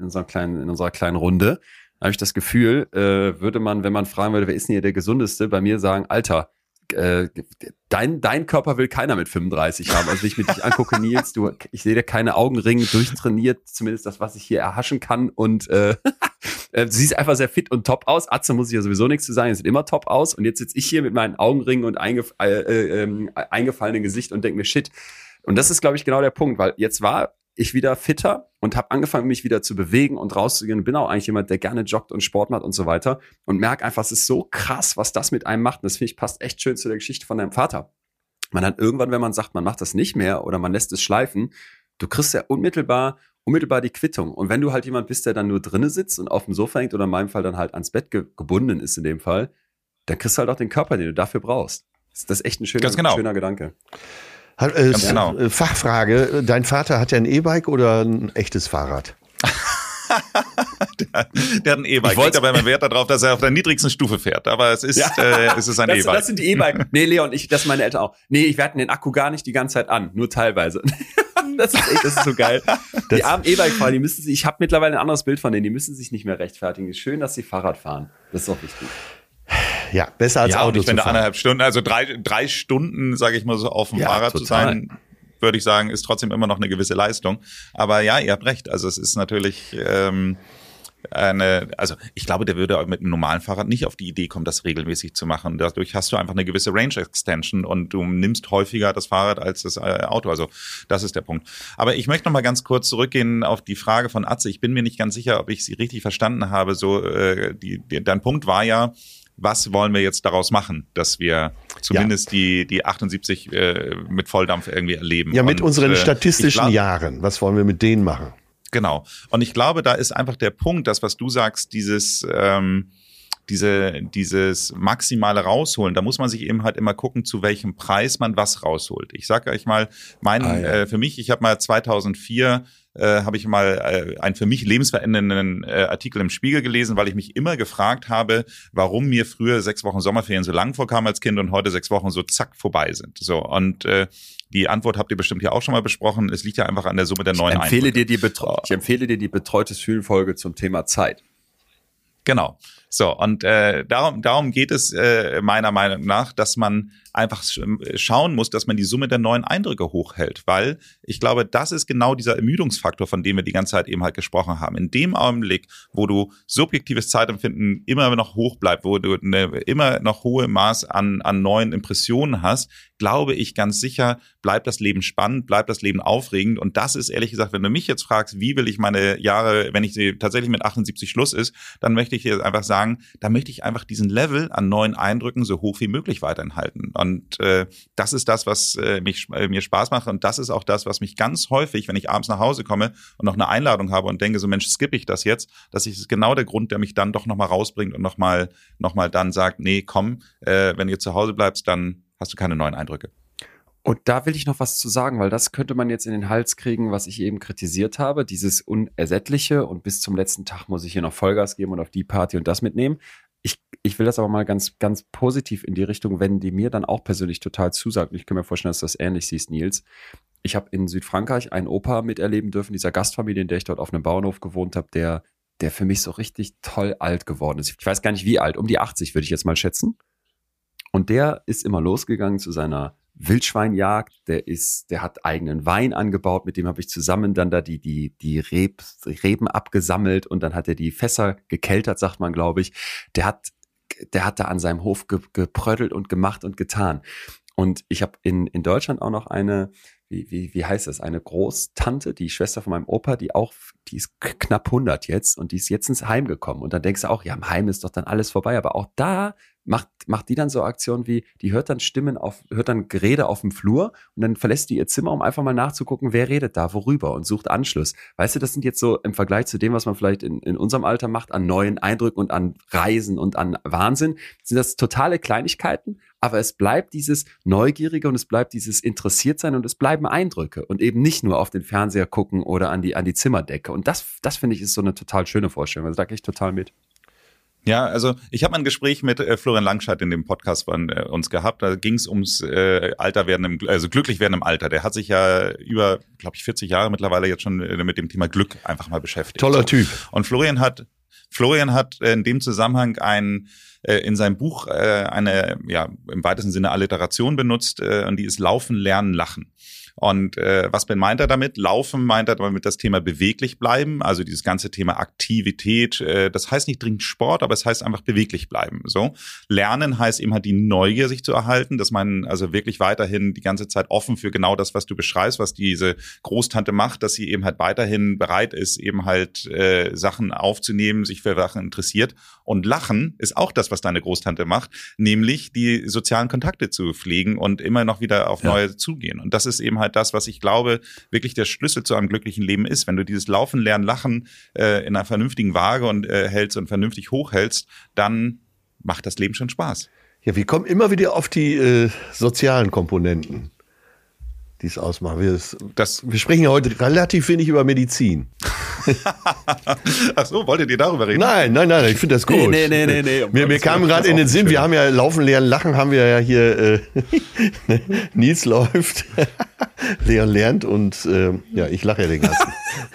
Runde, habe ich das Gefühl, würde man, wenn man fragen würde, wer ist denn hier der Gesundeste, bei mir sagen, Alter, dein Körper will keiner mit 35 haben. Also wenn ich mir dich angucke, Nils, ich sehe dir keine Augenringe, durchtrainiert, zumindest das, was ich hier erhaschen kann. Und du siehst einfach sehr fit und top aus. Atze muss ich ja sowieso nichts zu sagen, sieht immer top aus. Und jetzt sitze ich hier mit meinen Augenringen und eingefallenen Gesicht und denke mir, shit. Und das ist, glaube ich, genau der Punkt, weil jetzt war ich wieder fitter und habe angefangen, mich wieder zu bewegen und rauszugehen. Bin auch eigentlich jemand, der gerne joggt und Sport macht und so weiter. Und merke einfach, es ist so krass, was das mit einem macht. Und das finde ich passt echt schön zu der Geschichte von deinem Vater. Man hat irgendwann, wenn man sagt, man macht das nicht mehr oder man lässt es schleifen, du kriegst ja unmittelbar die Quittung. Und wenn du halt jemand bist, der dann nur drinnen sitzt und auf dem Sofa hängt oder in meinem Fall dann halt ans Bett gebunden ist in dem Fall, dann kriegst du halt auch den Körper, den du dafür brauchst. Das ist echt ein schöner Gedanke. Genau. Fachfrage, dein Vater hat ja ein E-Bike oder ein echtes Fahrrad? Der hat ein E-Bike. Ich wollte aber immer Wert darauf, dass er auf der niedrigsten Stufe fährt. Aber es ist, es ist ein E-Bike. Das sind die E-Bike. Nee, Leon, das meine Eltern auch. Nee, ich werde den Akku gar nicht die ganze Zeit an. Nur teilweise. Das ist so geil. Die armen E-Bike-Fahrer, ich habe mittlerweile ein anderes Bild von denen, die müssen sich nicht mehr rechtfertigen. Es ist schön, dass sie Fahrrad fahren. Das ist auch wichtig. Ja, besser als Auto zu fahren. 1,5 Stunden, also drei Stunden, sage ich mal so, auf dem Fahrrad zu sein, würde ich sagen, ist trotzdem immer noch eine gewisse Leistung. Aber ja, ihr habt recht. Also es ist natürlich also ich glaube, der würde mit einem normalen Fahrrad nicht auf die Idee kommen, das regelmäßig zu machen. Dadurch hast du einfach eine gewisse Range Extension und du nimmst häufiger das Fahrrad als das Auto. Also das ist der Punkt. Aber ich möchte noch mal ganz kurz zurückgehen auf die Frage von Atze. Ich bin mir nicht ganz sicher, ob ich sie richtig verstanden habe. So, dein Punkt war ja, was wollen wir jetzt daraus machen, dass wir zumindest die 78 mit Volldampf irgendwie erleben? Ja, mit unseren statistischen Jahren. Was wollen wir mit denen machen? Genau. Und ich glaube, da ist einfach der Punkt, das, was du sagst, dieses maximale Rausholen, da muss man sich eben halt immer gucken, zu welchem Preis man was rausholt. Ich sage euch mal, für mich, ich habe mal 2004 habe ich mal einen für mich lebensverändernden Artikel im Spiegel gelesen, weil ich mich immer gefragt habe, warum mir früher 6 Wochen Sommerferien so lang vorkamen als Kind und heute 6 Wochen so zack vorbei sind. So, und die Antwort habt ihr bestimmt hier auch schon mal besprochen. Es liegt ja einfach an der Summe der neuen Eindrücke. Ich empfehle dir die betreutes Fühlen Folge zum Thema Zeit. Genau. So, und darum geht es meiner Meinung nach, dass man einfach schauen muss, dass man die Summe der neuen Eindrücke hochhält, weil ich glaube, das ist genau dieser Ermüdungsfaktor, von dem wir die ganze Zeit eben halt gesprochen haben. In dem Augenblick, wo du subjektives Zeitempfinden immer noch hoch bleibt, wo du immer noch hohe Maß an neuen Impressionen hast, glaube ich ganz sicher, bleibt das Leben spannend, bleibt das Leben aufregend. Und das ist ehrlich gesagt, wenn du mich jetzt fragst, wie will ich meine Jahre, wenn ich sie tatsächlich mit 78 Schluss ist, dann möchte ich dir einfach sagen, da möchte ich einfach diesen Level an neuen Eindrücken so hoch wie möglich weiterhin halten. Und das ist das, was mir Spaß macht. Und das ist auch das, was mich ganz häufig, wenn ich abends nach Hause komme und noch eine Einladung habe und denke, so Mensch, skippe ich das jetzt, das ist genau der Grund, der mich dann doch nochmal rausbringt und nochmal dann sagt, nee, komm, wenn du zu Hause bleibst, dann hast du keine neuen Eindrücke. Und da will ich noch was zu sagen, weil das könnte man jetzt in den Hals kriegen, was ich eben kritisiert habe, dieses Unersättliche und bis zum letzten Tag muss ich hier noch Vollgas geben und auf die Party und das mitnehmen. Ich will das aber mal ganz, ganz positiv in die Richtung, wenn die mir dann auch persönlich total zusagt. Und ich kann mir vorstellen, dass du das ähnlich siehst, Nils. Ich habe in Südfrankreich einen Opa miterleben dürfen, dieser Gastfamilie, in der ich dort auf einem Bauernhof gewohnt habe, der für mich so richtig toll alt geworden ist. Ich weiß gar nicht, wie alt, um die 80 würde ich jetzt mal schätzen. Und der ist immer losgegangen zu seiner Wildschweinjagd, der hat eigenen Wein angebaut, mit dem habe ich zusammen dann da die Reben abgesammelt und dann hat er die Fässer gekeltert, sagt man, glaube ich. Der hat da an seinem Hof geprödelt und gemacht und getan. Und ich habe in Deutschland auch noch eine, wie heißt das, eine Großtante, die Schwester von meinem Opa, die ist knapp 100 jetzt und die ist jetzt ins Heim gekommen. Und dann denkst du auch, ja, im Heim ist doch dann alles vorbei. Aber auch da macht die dann so Aktionen wie, die hört dann Gerede auf dem Flur und dann verlässt die ihr Zimmer, um einfach mal nachzugucken, wer redet da, worüber und sucht Anschluss. Weißt du, das sind jetzt so im Vergleich zu dem, was man vielleicht in unserem Alter macht, an neuen Eindrücken und an Reisen und an Wahnsinn, sind das totale Kleinigkeiten, aber es bleibt dieses Neugierige und es bleibt dieses Interessiertsein und es bleiben Eindrücke und eben nicht nur auf den Fernseher gucken oder an die Zimmerdecke. Und das finde ich ist so eine total schöne Vorstellung. Also da gehe ich total mit. Ja, also ich habe ein Gespräch mit Florian Langscheid in dem Podcast von uns gehabt. Da ging es ums glücklich werden im Alter. Der hat sich ja über, glaube ich, 40 Jahre mittlerweile jetzt schon mit dem Thema Glück einfach mal beschäftigt. Toller Typ. Und Florian hat in dem Zusammenhang ein in seinem Buch eine, im weitesten Sinne Alliteration benutzt, und die ist Laufen, Lernen, Lachen. Und was meint er damit? Laufen meint er damit das Thema beweglich bleiben, also dieses ganze Thema Aktivität. Das heißt nicht dringend Sport, aber es heißt einfach beweglich bleiben. So. Lernen heißt eben halt die Neugier sich zu erhalten, dass man also wirklich weiterhin die ganze Zeit offen für genau das, was du beschreibst, was diese Großtante macht, dass sie eben halt weiterhin bereit ist, eben halt Sachen aufzunehmen, sich für Sachen interessiert. Und Lachen ist auch das, was deine Großtante macht, nämlich die sozialen Kontakte zu pflegen und immer noch wieder auf neue zugehen. Und das ist eben halt das, was ich glaube, wirklich der Schlüssel zu einem glücklichen Leben ist. Wenn du dieses Laufen, Lernen, Lachen in einer vernünftigen Waage und hältst und vernünftig hochhältst, dann macht das Leben schon Spaß. Ja, wir kommen immer wieder auf die sozialen Komponenten, die es ausmachen. Wir sprechen ja heute relativ wenig über Medizin. Ach so, wolltet ihr darüber reden? Nein, ich finde das gut. Nee. Mir kam gerade in den Sinn, wir haben ja Laufen, Lernen, Lachen, haben wir ja hier, Nils läuft, Leon lernt und ich lache ja den ganzen.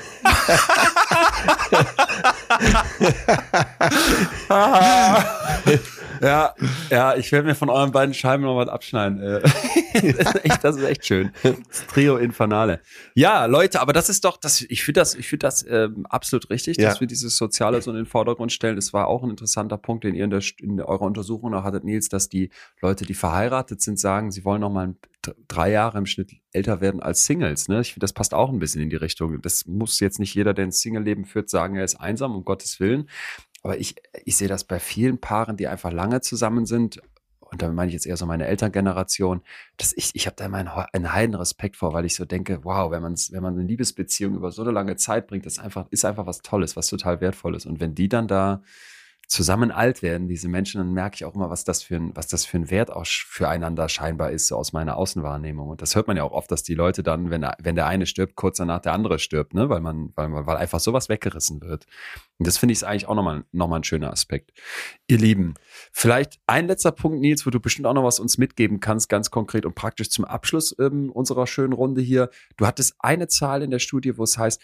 Ja, ich werde mir von euren beiden Scheiben noch was abschneiden. Das ist echt schön. Das Trio Infernale. Ja, Leute, aber das ist doch, ich finde das absolut richtig, dass wir dieses Soziale so in den Vordergrund stellen. Es war auch ein interessanter Punkt, den ihr in eurer Untersuchung noch hattet, Nils, dass die Leute, die verheiratet sind, sagen, sie wollen noch mal 3 Jahre im Schnitt älter werden als Singles. Ne? Ich finde, das passt auch ein bisschen in die Richtung. Das muss jetzt nicht jeder, der ein Single-Leben führt, sagen, er ist einsam, um Gottes Willen. Aber ich sehe das bei vielen Paaren, die einfach lange zusammen sind, und da meine ich jetzt eher so meine Elterngeneration, dass ich habe da immer einen heiden Respekt vor, weil ich so denke, wow, wenn man eine Liebesbeziehung über so eine lange Zeit bringt, ist einfach was Tolles, was total Wertvolles. Und wenn die dann da zusammen alt werden, diese Menschen, dann merke ich auch immer, was das für ein Wert auch füreinander scheinbar ist, so aus meiner Außenwahrnehmung. Und das hört man ja auch oft, dass die Leute dann, wenn der eine stirbt, kurz danach der andere stirbt, ne, weil einfach sowas weggerissen wird. Und das finde ich eigentlich auch nochmal ein schöner Aspekt. Ihr Lieben, vielleicht ein letzter Punkt, Nils, wo du bestimmt auch noch was uns mitgeben kannst, ganz konkret und praktisch zum Abschluss unserer schönen Runde hier. Du hattest eine Zahl in der Studie, wo es heißt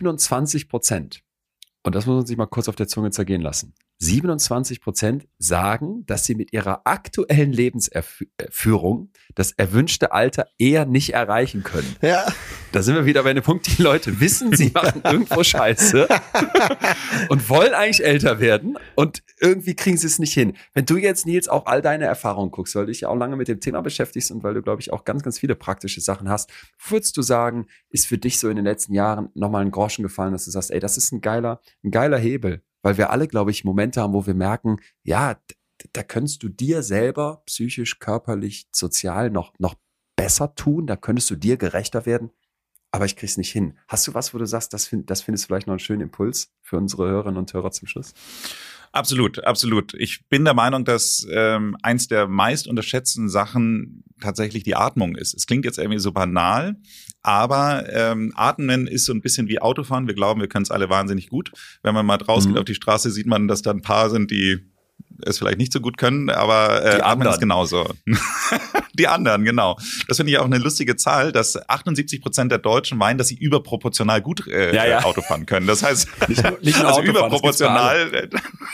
27%. Und das muss man sich mal kurz auf der Zunge zergehen lassen. 27% sagen, dass sie mit ihrer aktuellen Lebensführung das erwünschte Alter eher nicht erreichen können. Ja. Da sind wir wieder bei dem Punkt, die Leute wissen, sie machen irgendwo Scheiße und wollen eigentlich älter werden und irgendwie kriegen sie es nicht hin. Wenn du jetzt, Nils, auch all deine Erfahrungen guckst, weil du dich ja auch lange mit dem Thema beschäftigst und weil du, glaube ich, auch ganz, ganz viele praktische Sachen hast, würdest du sagen, ist für dich so in den letzten Jahren nochmal ein Groschen gefallen, dass du sagst, ey, das ist ein geiler Hebel. Weil wir alle, glaube ich, Momente haben, wo wir merken, ja, da könntest du dir selber psychisch, körperlich, sozial noch besser tun, da könntest du dir gerechter werden, aber ich krieg's nicht hin. Hast du was, wo du sagst, das findest du vielleicht noch einen schönen Impuls für unsere Hörerinnen und Hörer zum Schluss? Absolut. Ich bin der Meinung, dass eins der meist unterschätzten Sachen tatsächlich die Atmung ist. Es klingt jetzt irgendwie so banal, aber Atmen ist so ein bisschen wie Autofahren. Wir glauben, wir können es alle wahnsinnig gut. Wenn man mal rausgeht auf die Straße, sieht man, dass da ein paar sind, die es vielleicht nicht so gut können, aber Atmen ist genauso. Die anderen, genau. Das finde ich auch eine lustige Zahl, dass 78% der Deutschen meinen, dass sie überproportional gut Auto fahren können. Das heiheißt, nicht nur also überproportional.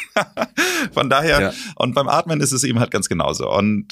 Von daher, und beim Atmen ist es eben halt ganz genauso. Und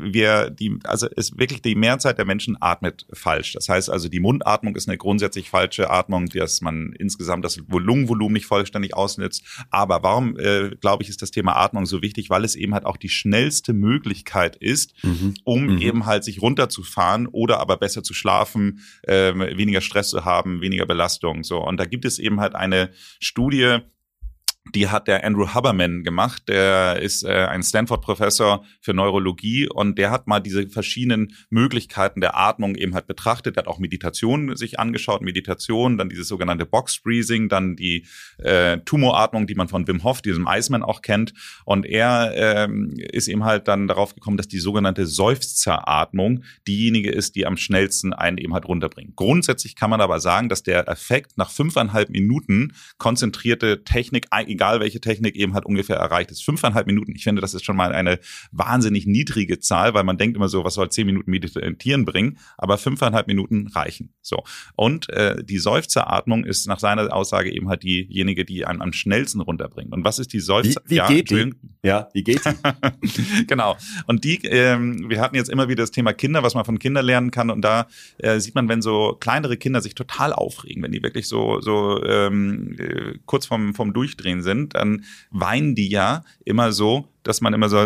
ist wirklich die Mehrzahl der Menschen atmet falsch. Das heißt also, die Mundatmung ist eine grundsätzlich falsche Atmung, dass man insgesamt das Lungenvolumen nicht vollständig ausnutzt. Aber warum, glaube ich, ist das Thema Atmung so wichtig? Weil es eben halt auch die schnellste Möglichkeit ist, eben halt sich runterzufahren oder aber besser zu schlafen, weniger Stress zu haben, weniger Belastung. So. Und da gibt es eben halt eine Studie, die hat der Andrew Huberman gemacht. Der ist ein Stanford-Professor für Neurologie und der hat mal diese verschiedenen Möglichkeiten der Atmung eben halt betrachtet. Der hat auch Meditation sich angeschaut, dann dieses sogenannte Box-Breathing, dann die Tumoratmung, die man von Wim Hof, diesem Iceman, auch kennt. Und er ist eben halt dann darauf gekommen, dass die sogenannte Seufzeratmung diejenige ist, die am schnellsten einen eben halt runterbringt. Grundsätzlich kann man aber sagen, dass der Effekt nach 5,5 Minuten konzentrierte Technik egal welche Technik, eben halt ungefähr erreicht ist. 5,5 Minuten. Ich finde, das ist schon mal eine wahnsinnig niedrige Zahl, weil man denkt immer so, was soll 10 Minuten Meditieren bringen? Aber 5,5 Minuten reichen. So. Und die Seufzeratmung ist nach seiner Aussage eben halt diejenige, die einen am schnellsten runterbringt. Und was ist die Seufzer? Wie geht die? Ja, wie geht die? Genau. Und wir hatten jetzt immer wieder das Thema Kinder, was man von Kindern lernen kann. Und da sieht man, wenn so kleinere Kinder sich total aufregen, wenn die wirklich so kurz vom Durchdrehen sind, dann weinen die ja immer so, dass man immer so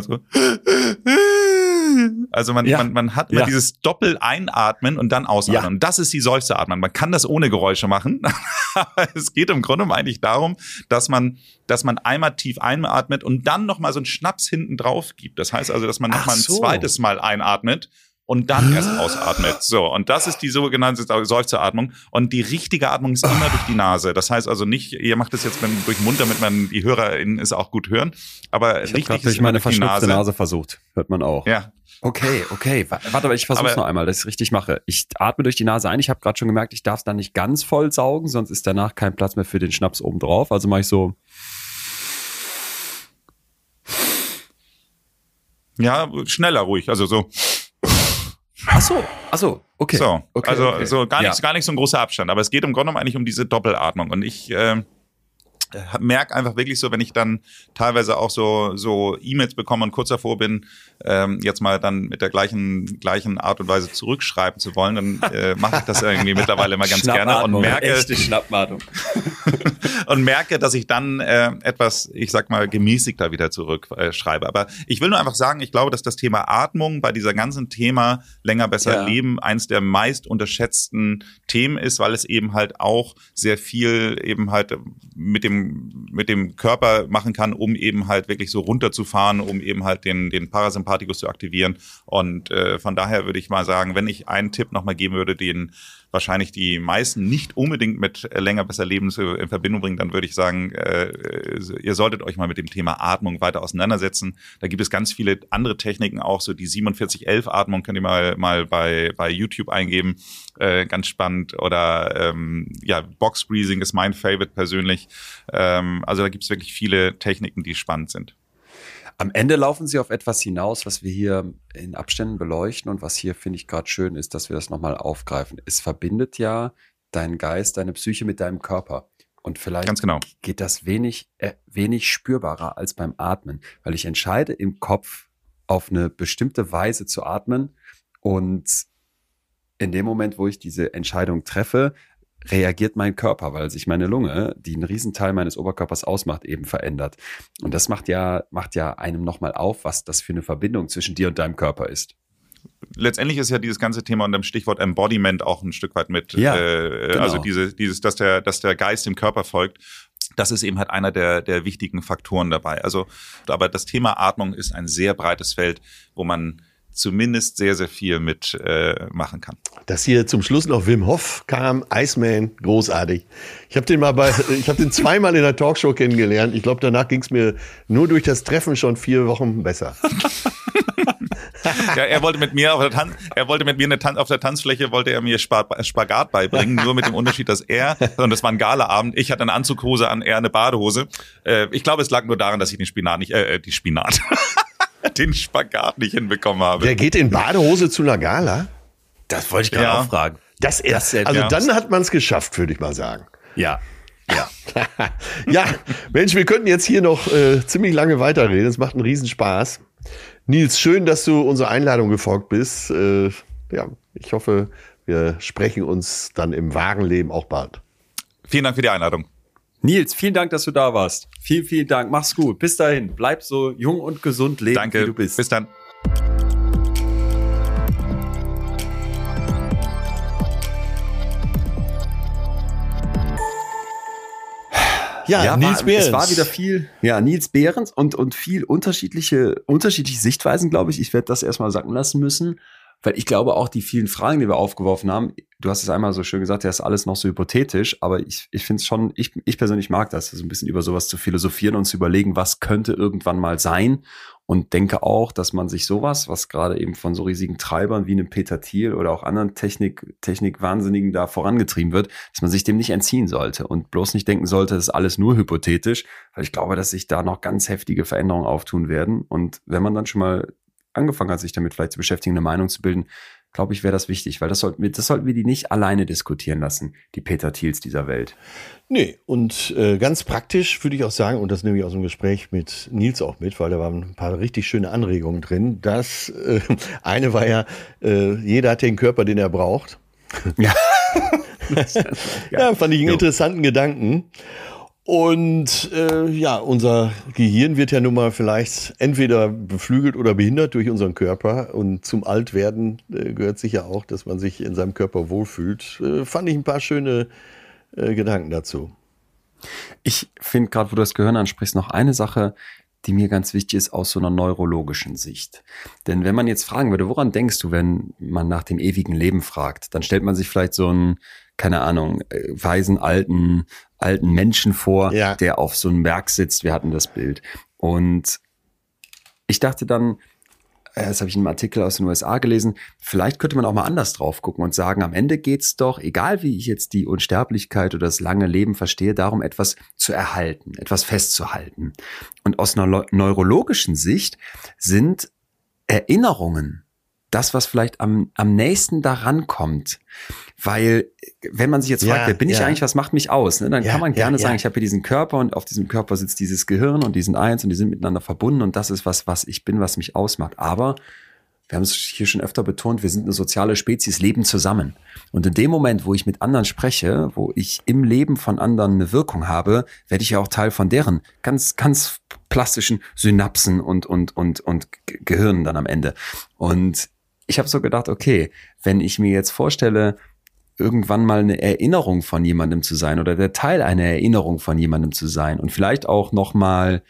also man hat immer dieses Doppel-Einatmen und dann Ausatmen. Ja. Und das ist die Seufzeratmung. Man kann das ohne Geräusche machen. Aber es geht im Grunde eigentlich darum, dass man einmal tief einatmet und dann nochmal so einen Schnaps hinten drauf gibt. Das heißt also, dass man nochmal ein zweites Mal einatmet und dann erst ausatmet. So, und das ist die sogenannte Seufzeratmung. Und die richtige Atmung ist immer durch die Nase. Das heißt also nicht, ihr macht das jetzt durch den Mund, damit man die HörerInnen es auch gut hören. Aber ich richtig ist durch meine verschnupfte Nase versucht. Hört man auch. Ja. Okay. Warte, aber ich versuche es noch einmal, dass ich es richtig mache. Ich atme durch die Nase ein. Ich habe gerade schon gemerkt, ich darf es dann nicht ganz voll saugen, sonst ist danach kein Platz mehr für den Schnaps oben drauf. Also mache ich so. Ja, schneller ruhig. Also so. Ach so, okay. So, okay, also okay. So gar nicht so ein großer Abstand, aber es geht im Grunde genommen eigentlich um diese Doppelatmung und ich merke einfach wirklich so, wenn ich dann teilweise auch so E-Mails bekomme und kurz davor bin, jetzt mal dann mit der gleichen Art und Weise zurückschreiben zu wollen, dann mache ich das irgendwie mittlerweile immer ganz gerne und merke echte Schnappatmung. und merke, dass ich dann etwas, ich sag mal, gemäßigter wieder zurückschreibe. Aber ich will nur einfach sagen, ich glaube, dass das Thema Atmung bei dieser ganzen Thema länger, besser leben eins der meist unterschätzten Themen ist, weil es eben halt auch sehr viel eben halt mit dem Körper machen kann, um eben halt wirklich so runterzufahren, um eben halt den Parasympathikus zu aktivieren. Und von daher würde ich mal sagen, wenn ich einen Tipp nochmal geben würde, den wahrscheinlich die meisten nicht unbedingt mit länger, besser Leben in Verbindung bringen, dann würde ich sagen, ihr solltet euch mal mit dem Thema Atmung weiter auseinandersetzen. Da gibt es ganz viele andere Techniken, auch so die 4711-Atmung könnt ihr mal bei YouTube eingeben. Ganz spannend. Oder Box Breathing ist mein Favorite persönlich. Also da gibt es wirklich viele Techniken, die spannend sind. Am Ende laufen sie auf etwas hinaus, was wir hier in Abständen beleuchten und was hier, finde ich, gerade schön ist, dass wir das nochmal aufgreifen. Es verbindet ja deinen Geist, deine Psyche mit deinem Körper. Und vielleicht Ganz genau. geht das wenig spürbarer als beim Atmen, weil ich entscheide im Kopf auf eine bestimmte Weise zu atmen und in dem Moment, wo ich diese Entscheidung treffe, reagiert mein Körper, weil sich meine Lunge, die einen Riesenteil meines Oberkörpers ausmacht, eben verändert. Und das macht ja einem nochmal auf, was das für eine Verbindung zwischen dir und deinem Körper ist. Letztendlich ist ja dieses ganze Thema unter dem Stichwort Embodiment auch ein Stück weit mit, genau. Also dieses, dass der Geist dem Körper folgt. Das ist eben halt einer der wichtigen Faktoren dabei. Also, aber das Thema Atmung ist ein sehr breites Feld, wo man zumindest sehr, sehr viel mit machen kann. Dass hier zum Schluss noch Wim Hof kam, Iceman, großartig. Ich habe den zweimal in der Talkshow kennengelernt. Ich glaube, danach ging es mir nur durch das Treffen schon 4 Wochen besser. Ja, er wollte mit mir auf der Tanzfläche wollte er mir Spagat beibringen, nur mit dem Unterschied, dass und das war ein Galaabend, ich hatte eine Anzughose an, er eine Badehose. Ich glaube, es lag nur daran, dass ich den Spagat nicht hinbekommen habe. Der geht in Badehose zu einer Gala? Das wollte ich gerade auch fragen. Dann hat man es geschafft, würde ich mal sagen. Ja. Ja, Mensch, wir könnten jetzt hier noch ziemlich lange weiterreden. Es macht einen Riesenspaß. Nils, schön, dass du unserer Einladung gefolgt bist. Ich hoffe, wir sprechen uns dann im wahren Leben auch bald. Vielen Dank für die Einladung. Nils, vielen Dank, dass du da warst. Vielen, vielen Dank. Mach's gut. Bis dahin. Bleib so jung und gesund leben, Danke. Wie du bist. Bis dann. Ja, Nils Behrens. Es war wieder viel, Nils Behrens und viel unterschiedliche Sichtweisen, glaube ich. Ich werde das erstmal sacken lassen müssen. Weil ich glaube auch, die vielen Fragen, die wir aufgeworfen haben, du hast es einmal so schön gesagt, ja, ist alles noch so hypothetisch, aber ich finde es schon, ich persönlich mag das, so ein bisschen über sowas zu philosophieren und zu überlegen, was könnte irgendwann mal sein, und denke auch, dass man sich sowas, was gerade eben von so riesigen Treibern wie einem Peter Thiel oder auch anderen Technikwahnsinnigen da vorangetrieben wird, dass man sich dem nicht entziehen sollte und bloß nicht denken sollte, das ist alles nur hypothetisch, weil ich glaube, dass sich da noch ganz heftige Veränderungen auftun werden, und wenn man dann schon mal angefangen hat, sich damit vielleicht zu beschäftigen, eine Meinung zu bilden, glaube ich, wäre das wichtig, weil das sollten wir die nicht alleine diskutieren lassen, die Peter Thiels dieser Welt. Nee, und ganz praktisch würde ich auch sagen, und das nehme ich aus dem Gespräch mit Nils auch mit, weil da waren ein paar richtig schöne Anregungen drin. Das eine war ja, jeder hat den Körper, den er braucht. Ja. Ja, fand ich einen interessanten Gedanken. Und unser Gehirn wird ja nun mal vielleicht entweder beflügelt oder behindert durch unseren Körper. Und zum Altwerden gehört sicher auch, dass man sich in seinem Körper wohlfühlt. Fand ich ein paar schöne Gedanken dazu. Ich finde gerade, wo du das Gehirn ansprichst, noch eine Sache, die mir ganz wichtig ist aus so einer neurologischen Sicht. Denn wenn man jetzt fragen würde, woran denkst du, wenn man nach dem ewigen Leben fragt, dann stellt man sich vielleicht so einen, keine Ahnung, weisen alten Menschen vor, der auf so einem Berg sitzt. Wir hatten das Bild. Und ich dachte dann, das habe ich in einem Artikel aus den USA gelesen, vielleicht könnte man auch mal anders drauf gucken und sagen, am Ende geht's doch, egal wie ich jetzt die Unsterblichkeit oder das lange Leben verstehe, darum, etwas zu erhalten, etwas festzuhalten. Und aus einer neurologischen Sicht sind Erinnerungen das, was vielleicht am nächsten daran kommt. Weil, wenn man sich jetzt fragt, wer bin ich eigentlich, was macht mich aus? Ne? Dann kann man gerne sagen, ich habe hier diesen Körper und auf diesem Körper sitzt dieses Gehirn und die sind eins und die sind miteinander verbunden und das ist was ich bin, was mich ausmacht. Aber, wir haben es hier schon öfter betont, wir sind eine soziale Spezies, leben zusammen. Und in dem Moment, wo ich mit anderen spreche, wo ich im Leben von anderen eine Wirkung habe, werde ich ja auch Teil von deren ganz, ganz plastischen Synapsen und Gehirnen dann am Ende. Und ich habe so gedacht, okay, wenn ich mir jetzt vorstelle, irgendwann mal eine Erinnerung von jemandem zu sein oder der Teil einer Erinnerung von jemandem zu sein und vielleicht auch noch mal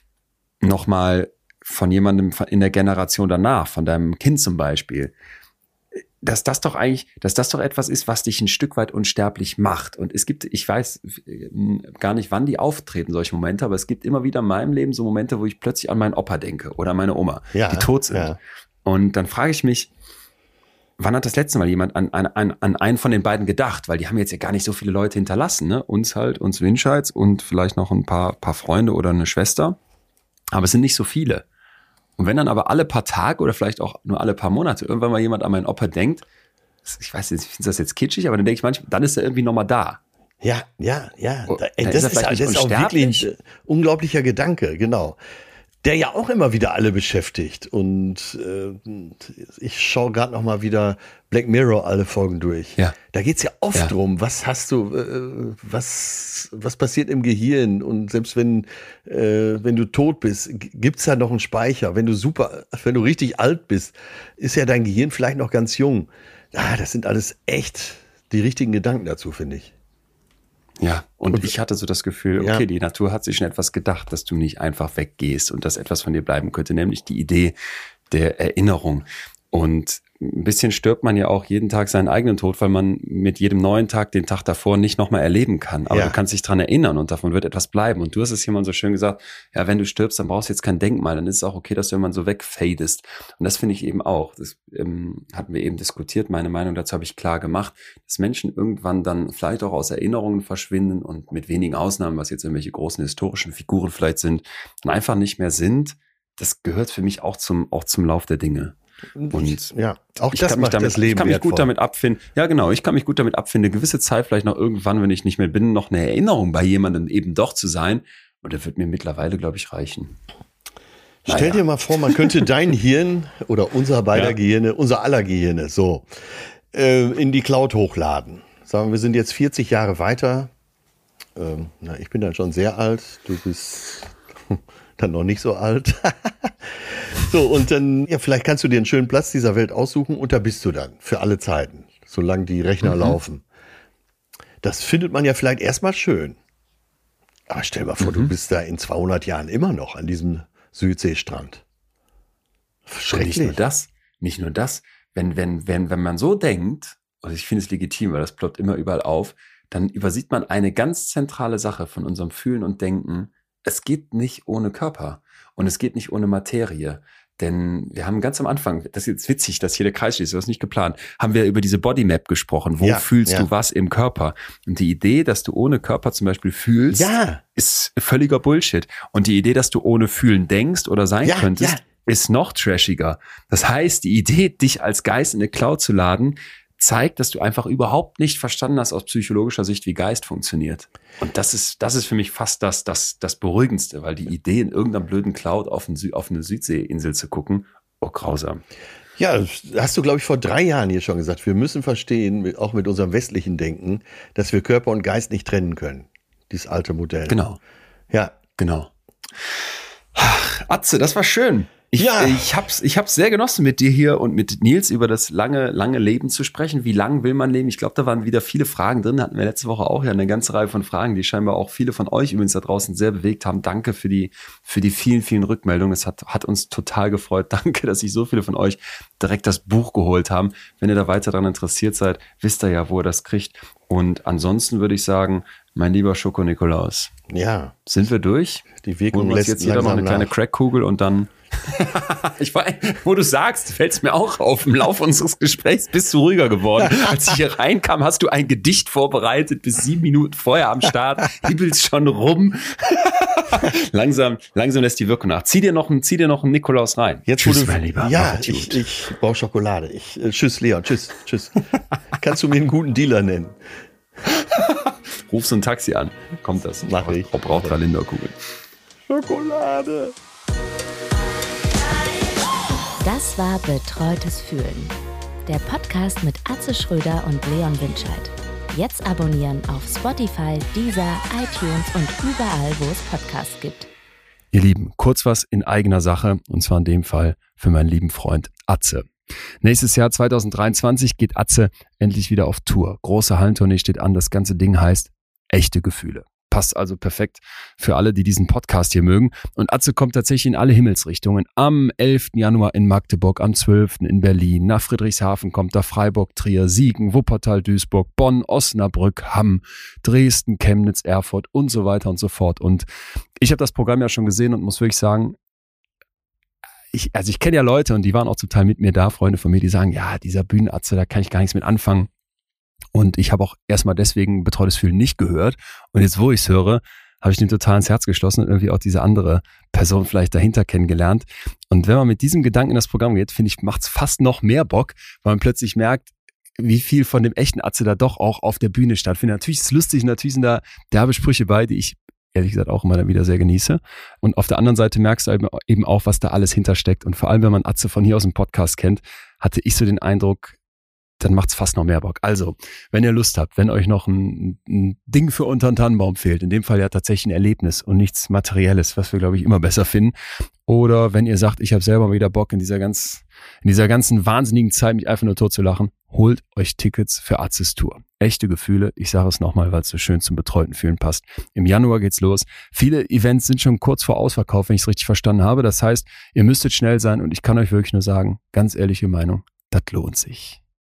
von jemandem in der Generation danach, von deinem Kind zum Beispiel, dass das doch etwas ist, was dich ein Stück weit unsterblich macht. Und es gibt, ich weiß gar nicht, wann die auftreten, solche Momente, aber es gibt immer wieder in meinem Leben so Momente, wo ich plötzlich an meinen Opa denke oder meine Oma, die tot sind. Ja. Und dann frage ich mich, wann hat das letzte Mal jemand an einen von den beiden gedacht? Weil die haben jetzt ja gar nicht so viele Leute hinterlassen, ne? Uns Winscheids und vielleicht noch ein paar Freunde oder eine Schwester. Aber es sind nicht so viele. Und wenn dann aber alle paar Tage oder vielleicht auch nur alle paar Monate irgendwann mal jemand an meinen Opa denkt, ich weiß nicht, ich finde das jetzt kitschig, aber dann denke ich manchmal, dann ist er irgendwie nochmal da. Ja. Das ist auch wirklich ein unglaublicher Gedanke, genau. Der ja auch immer wieder alle beschäftigt. Und ich schaue gerade noch mal wieder Black Mirror alle Folgen durch. Ja. Da geht's ja oft drum, was hast du, was passiert im Gehirn? Und selbst wenn du tot bist, gibt's da noch einen Speicher. Wenn du richtig alt bist, ist ja dein Gehirn vielleicht noch ganz jung. Das sind alles echt die richtigen Gedanken dazu, finde ich. Ja, und ich hatte so das Gefühl, okay, die Natur hat sich schon etwas gedacht, dass du nicht einfach weggehst und dass etwas von dir bleiben könnte, nämlich die Idee der Erinnerung. Und ein bisschen stirbt man ja auch jeden Tag seinen eigenen Tod, weil man mit jedem neuen Tag den Tag davor nicht nochmal erleben kann. Aber du kannst dich dran erinnern und davon wird etwas bleiben. Und du hast es jemand so schön gesagt, ja, wenn du stirbst, dann brauchst du jetzt kein Denkmal. Dann ist es auch okay, dass du irgendwann so wegfadest. Und das finde ich eben auch. Das hatten wir eben diskutiert. Meine Meinung dazu habe ich klar gemacht, dass Menschen irgendwann dann vielleicht auch aus Erinnerungen verschwinden und mit wenigen Ausnahmen, was jetzt irgendwelche großen historischen Figuren vielleicht sind, dann einfach nicht mehr sind. Das gehört für mich auch zum Lauf der Dinge. Und auch das macht das Leben wertvoll. Ich kann mich gut damit abfinden. Ja, genau. Ich kann mich gut damit abfinden, eine gewisse Zeit vielleicht noch irgendwann, wenn ich nicht mehr bin, noch eine Erinnerung bei jemandem eben doch zu sein. Und das wird mir mittlerweile, glaube ich, reichen. Stell dir mal vor, man könnte dein Hirn oder unser beider Gehirne, unser aller Gehirne, so in die Cloud hochladen. Sagen wir sind jetzt 40 Jahre weiter. Ich bin dann schon sehr alt. Du bist dann noch nicht so alt. So, und dann, vielleicht kannst du dir einen schönen Platz dieser Welt aussuchen und da bist du dann für alle Zeiten, solange die Rechner laufen. Das findet man ja vielleicht erstmal schön. Aber stell mal vor, du bist da in 200 Jahren immer noch an diesem Südseestrand. Schrecklich. Nicht nur das. wenn man so denkt, und ich finde es legitim, weil das ploppt immer überall auf, dann übersieht man eine ganz zentrale Sache von unserem Fühlen und Denken. Es geht nicht ohne Körper und es geht nicht ohne Materie. Denn wir haben ganz am Anfang, das ist jetzt witzig, dass hier der Kreis schließt, das ist nicht geplant, haben wir über diese Bodymap gesprochen. Wo fühlst du was im Körper? Und die Idee, dass du ohne Körper zum Beispiel fühlst, ist völliger Bullshit. Und die Idee, dass du ohne Fühlen denkst oder sein könntest, ist noch trashiger. Das heißt, die Idee, dich als Geist in eine Cloud zu laden, zeigt, dass du einfach überhaupt nicht verstanden hast aus psychologischer Sicht, wie Geist funktioniert. Und das ist für mich fast das Beruhigendste, weil die Idee, in irgendeiner blöden Cloud auf eine Südseeinsel zu gucken, grausam. Ja, hast du, glaube ich, vor 3 Jahren hier schon gesagt, wir müssen verstehen, auch mit unserem westlichen Denken, dass wir Körper und Geist nicht trennen können. Dieses alte Modell. Genau. Ja. Genau. Ach, Atze, das war schön. Ich hab's sehr genossen, mit dir hier und mit Nils über das lange Leben zu sprechen. Wie lang will man leben? Ich glaube, da waren wieder viele Fragen drin. Hatten wir letzte Woche auch eine ganze Reihe von Fragen, die scheinbar auch viele von euch übrigens da draußen sehr bewegt haben. Danke für die vielen, vielen Rückmeldungen. Es hat uns total gefreut. Danke, dass sich so viele von euch direkt das Buch geholt haben. Wenn ihr da weiter daran interessiert seid, wisst ihr ja, wo ihr das kriegt. Und ansonsten würde ich sagen, mein lieber Schoko-Nikolaus. Ja. Sind wir durch? Die Wirkung lässt jetzt jeder noch eine kleine Crackkugel und dann ich weiß, wo du sagst, fällt es mir auch auf. Im Laufe unseres Gesprächs bist du ruhiger geworden. Als ich hier reinkam, hast du ein Gedicht vorbereitet, bis 7 Minuten vorher am Start, hibbelst schon rum. langsam lässt die Wirkung nach. Zieh dir noch einen Nikolaus rein. Jetzt, tschüss, mein Lieber. Ja, ich brauche Schokolade. Tschüss, Leon. Tschüss. Kannst du mir einen guten Dealer nennen? Ruf so ein Taxi an. Kommt das? Mach ich. Braucht Linderkugel. Schokolade. Das war Betreutes Fühlen. Der Podcast mit Atze Schröder und Leon Winscheid. Jetzt abonnieren auf Spotify, Deezer, iTunes und überall, wo es Podcasts gibt. Ihr Lieben, kurz was in eigener Sache, und zwar in dem Fall für meinen lieben Freund Atze. Nächstes Jahr 2023 geht Atze endlich wieder auf Tour. Große Hallentournee steht an, das ganze Ding heißt Echte Gefühle. Passt also perfekt für alle, die diesen Podcast hier mögen. Und Atze kommt tatsächlich in alle Himmelsrichtungen. Am 11. Januar in Magdeburg, am 12. in Berlin, nach Friedrichshafen kommt da Freiburg, Trier, Siegen, Wuppertal, Duisburg, Bonn, Osnabrück, Hamm, Dresden, Chemnitz, Erfurt und so weiter und so fort. Und ich habe das Programm ja schon gesehen und muss wirklich sagen, ich kenne ja Leute und die waren auch zum Teil mit mir da, Freunde von mir, die sagen, ja, dieser Bühnenatze, da kann ich gar nichts mit anfangen. Und ich habe auch erstmal deswegen Betreutes Fühlen nicht gehört. Und jetzt, wo ich es höre, habe ich den total ins Herz geschlossen und irgendwie auch diese andere Person vielleicht dahinter kennengelernt. Und wenn man mit diesem Gedanken in das Programm geht, finde ich, macht es fast noch mehr Bock, weil man plötzlich merkt, wie viel von dem echten Atze da doch auch auf der Bühne stattfindet. Natürlich ist es lustig, natürlich sind da derbe Sprüche bei, die ich ehrlich gesagt auch immer wieder sehr genieße. Und auf der anderen Seite merkst du eben auch, was da alles hintersteckt. Und vor allem, wenn man Atze von hier aus dem Podcast kennt, hatte ich so den Eindruck, dann macht's fast noch mehr Bock. Also, wenn ihr Lust habt, wenn euch noch ein Ding für unter den Tannenbaum fehlt, in dem Fall ja tatsächlich ein Erlebnis und nichts Materielles, was wir, glaube ich, immer besser finden, oder wenn ihr sagt, ich habe selber wieder Bock in dieser ganzen wahnsinnigen Zeit, mich einfach nur tot zu lachen, holt euch Tickets für Atzes Tour. Echte Gefühle, ich sage es nochmal, weil es so schön zum betreuten Fühlen passt. Im Januar geht's los. Viele Events sind schon kurz vor Ausverkauf, wenn ich es richtig verstanden habe. Das heißt, ihr müsstet schnell sein und ich kann euch wirklich nur sagen, ganz ehrliche Meinung, das lohnt sich.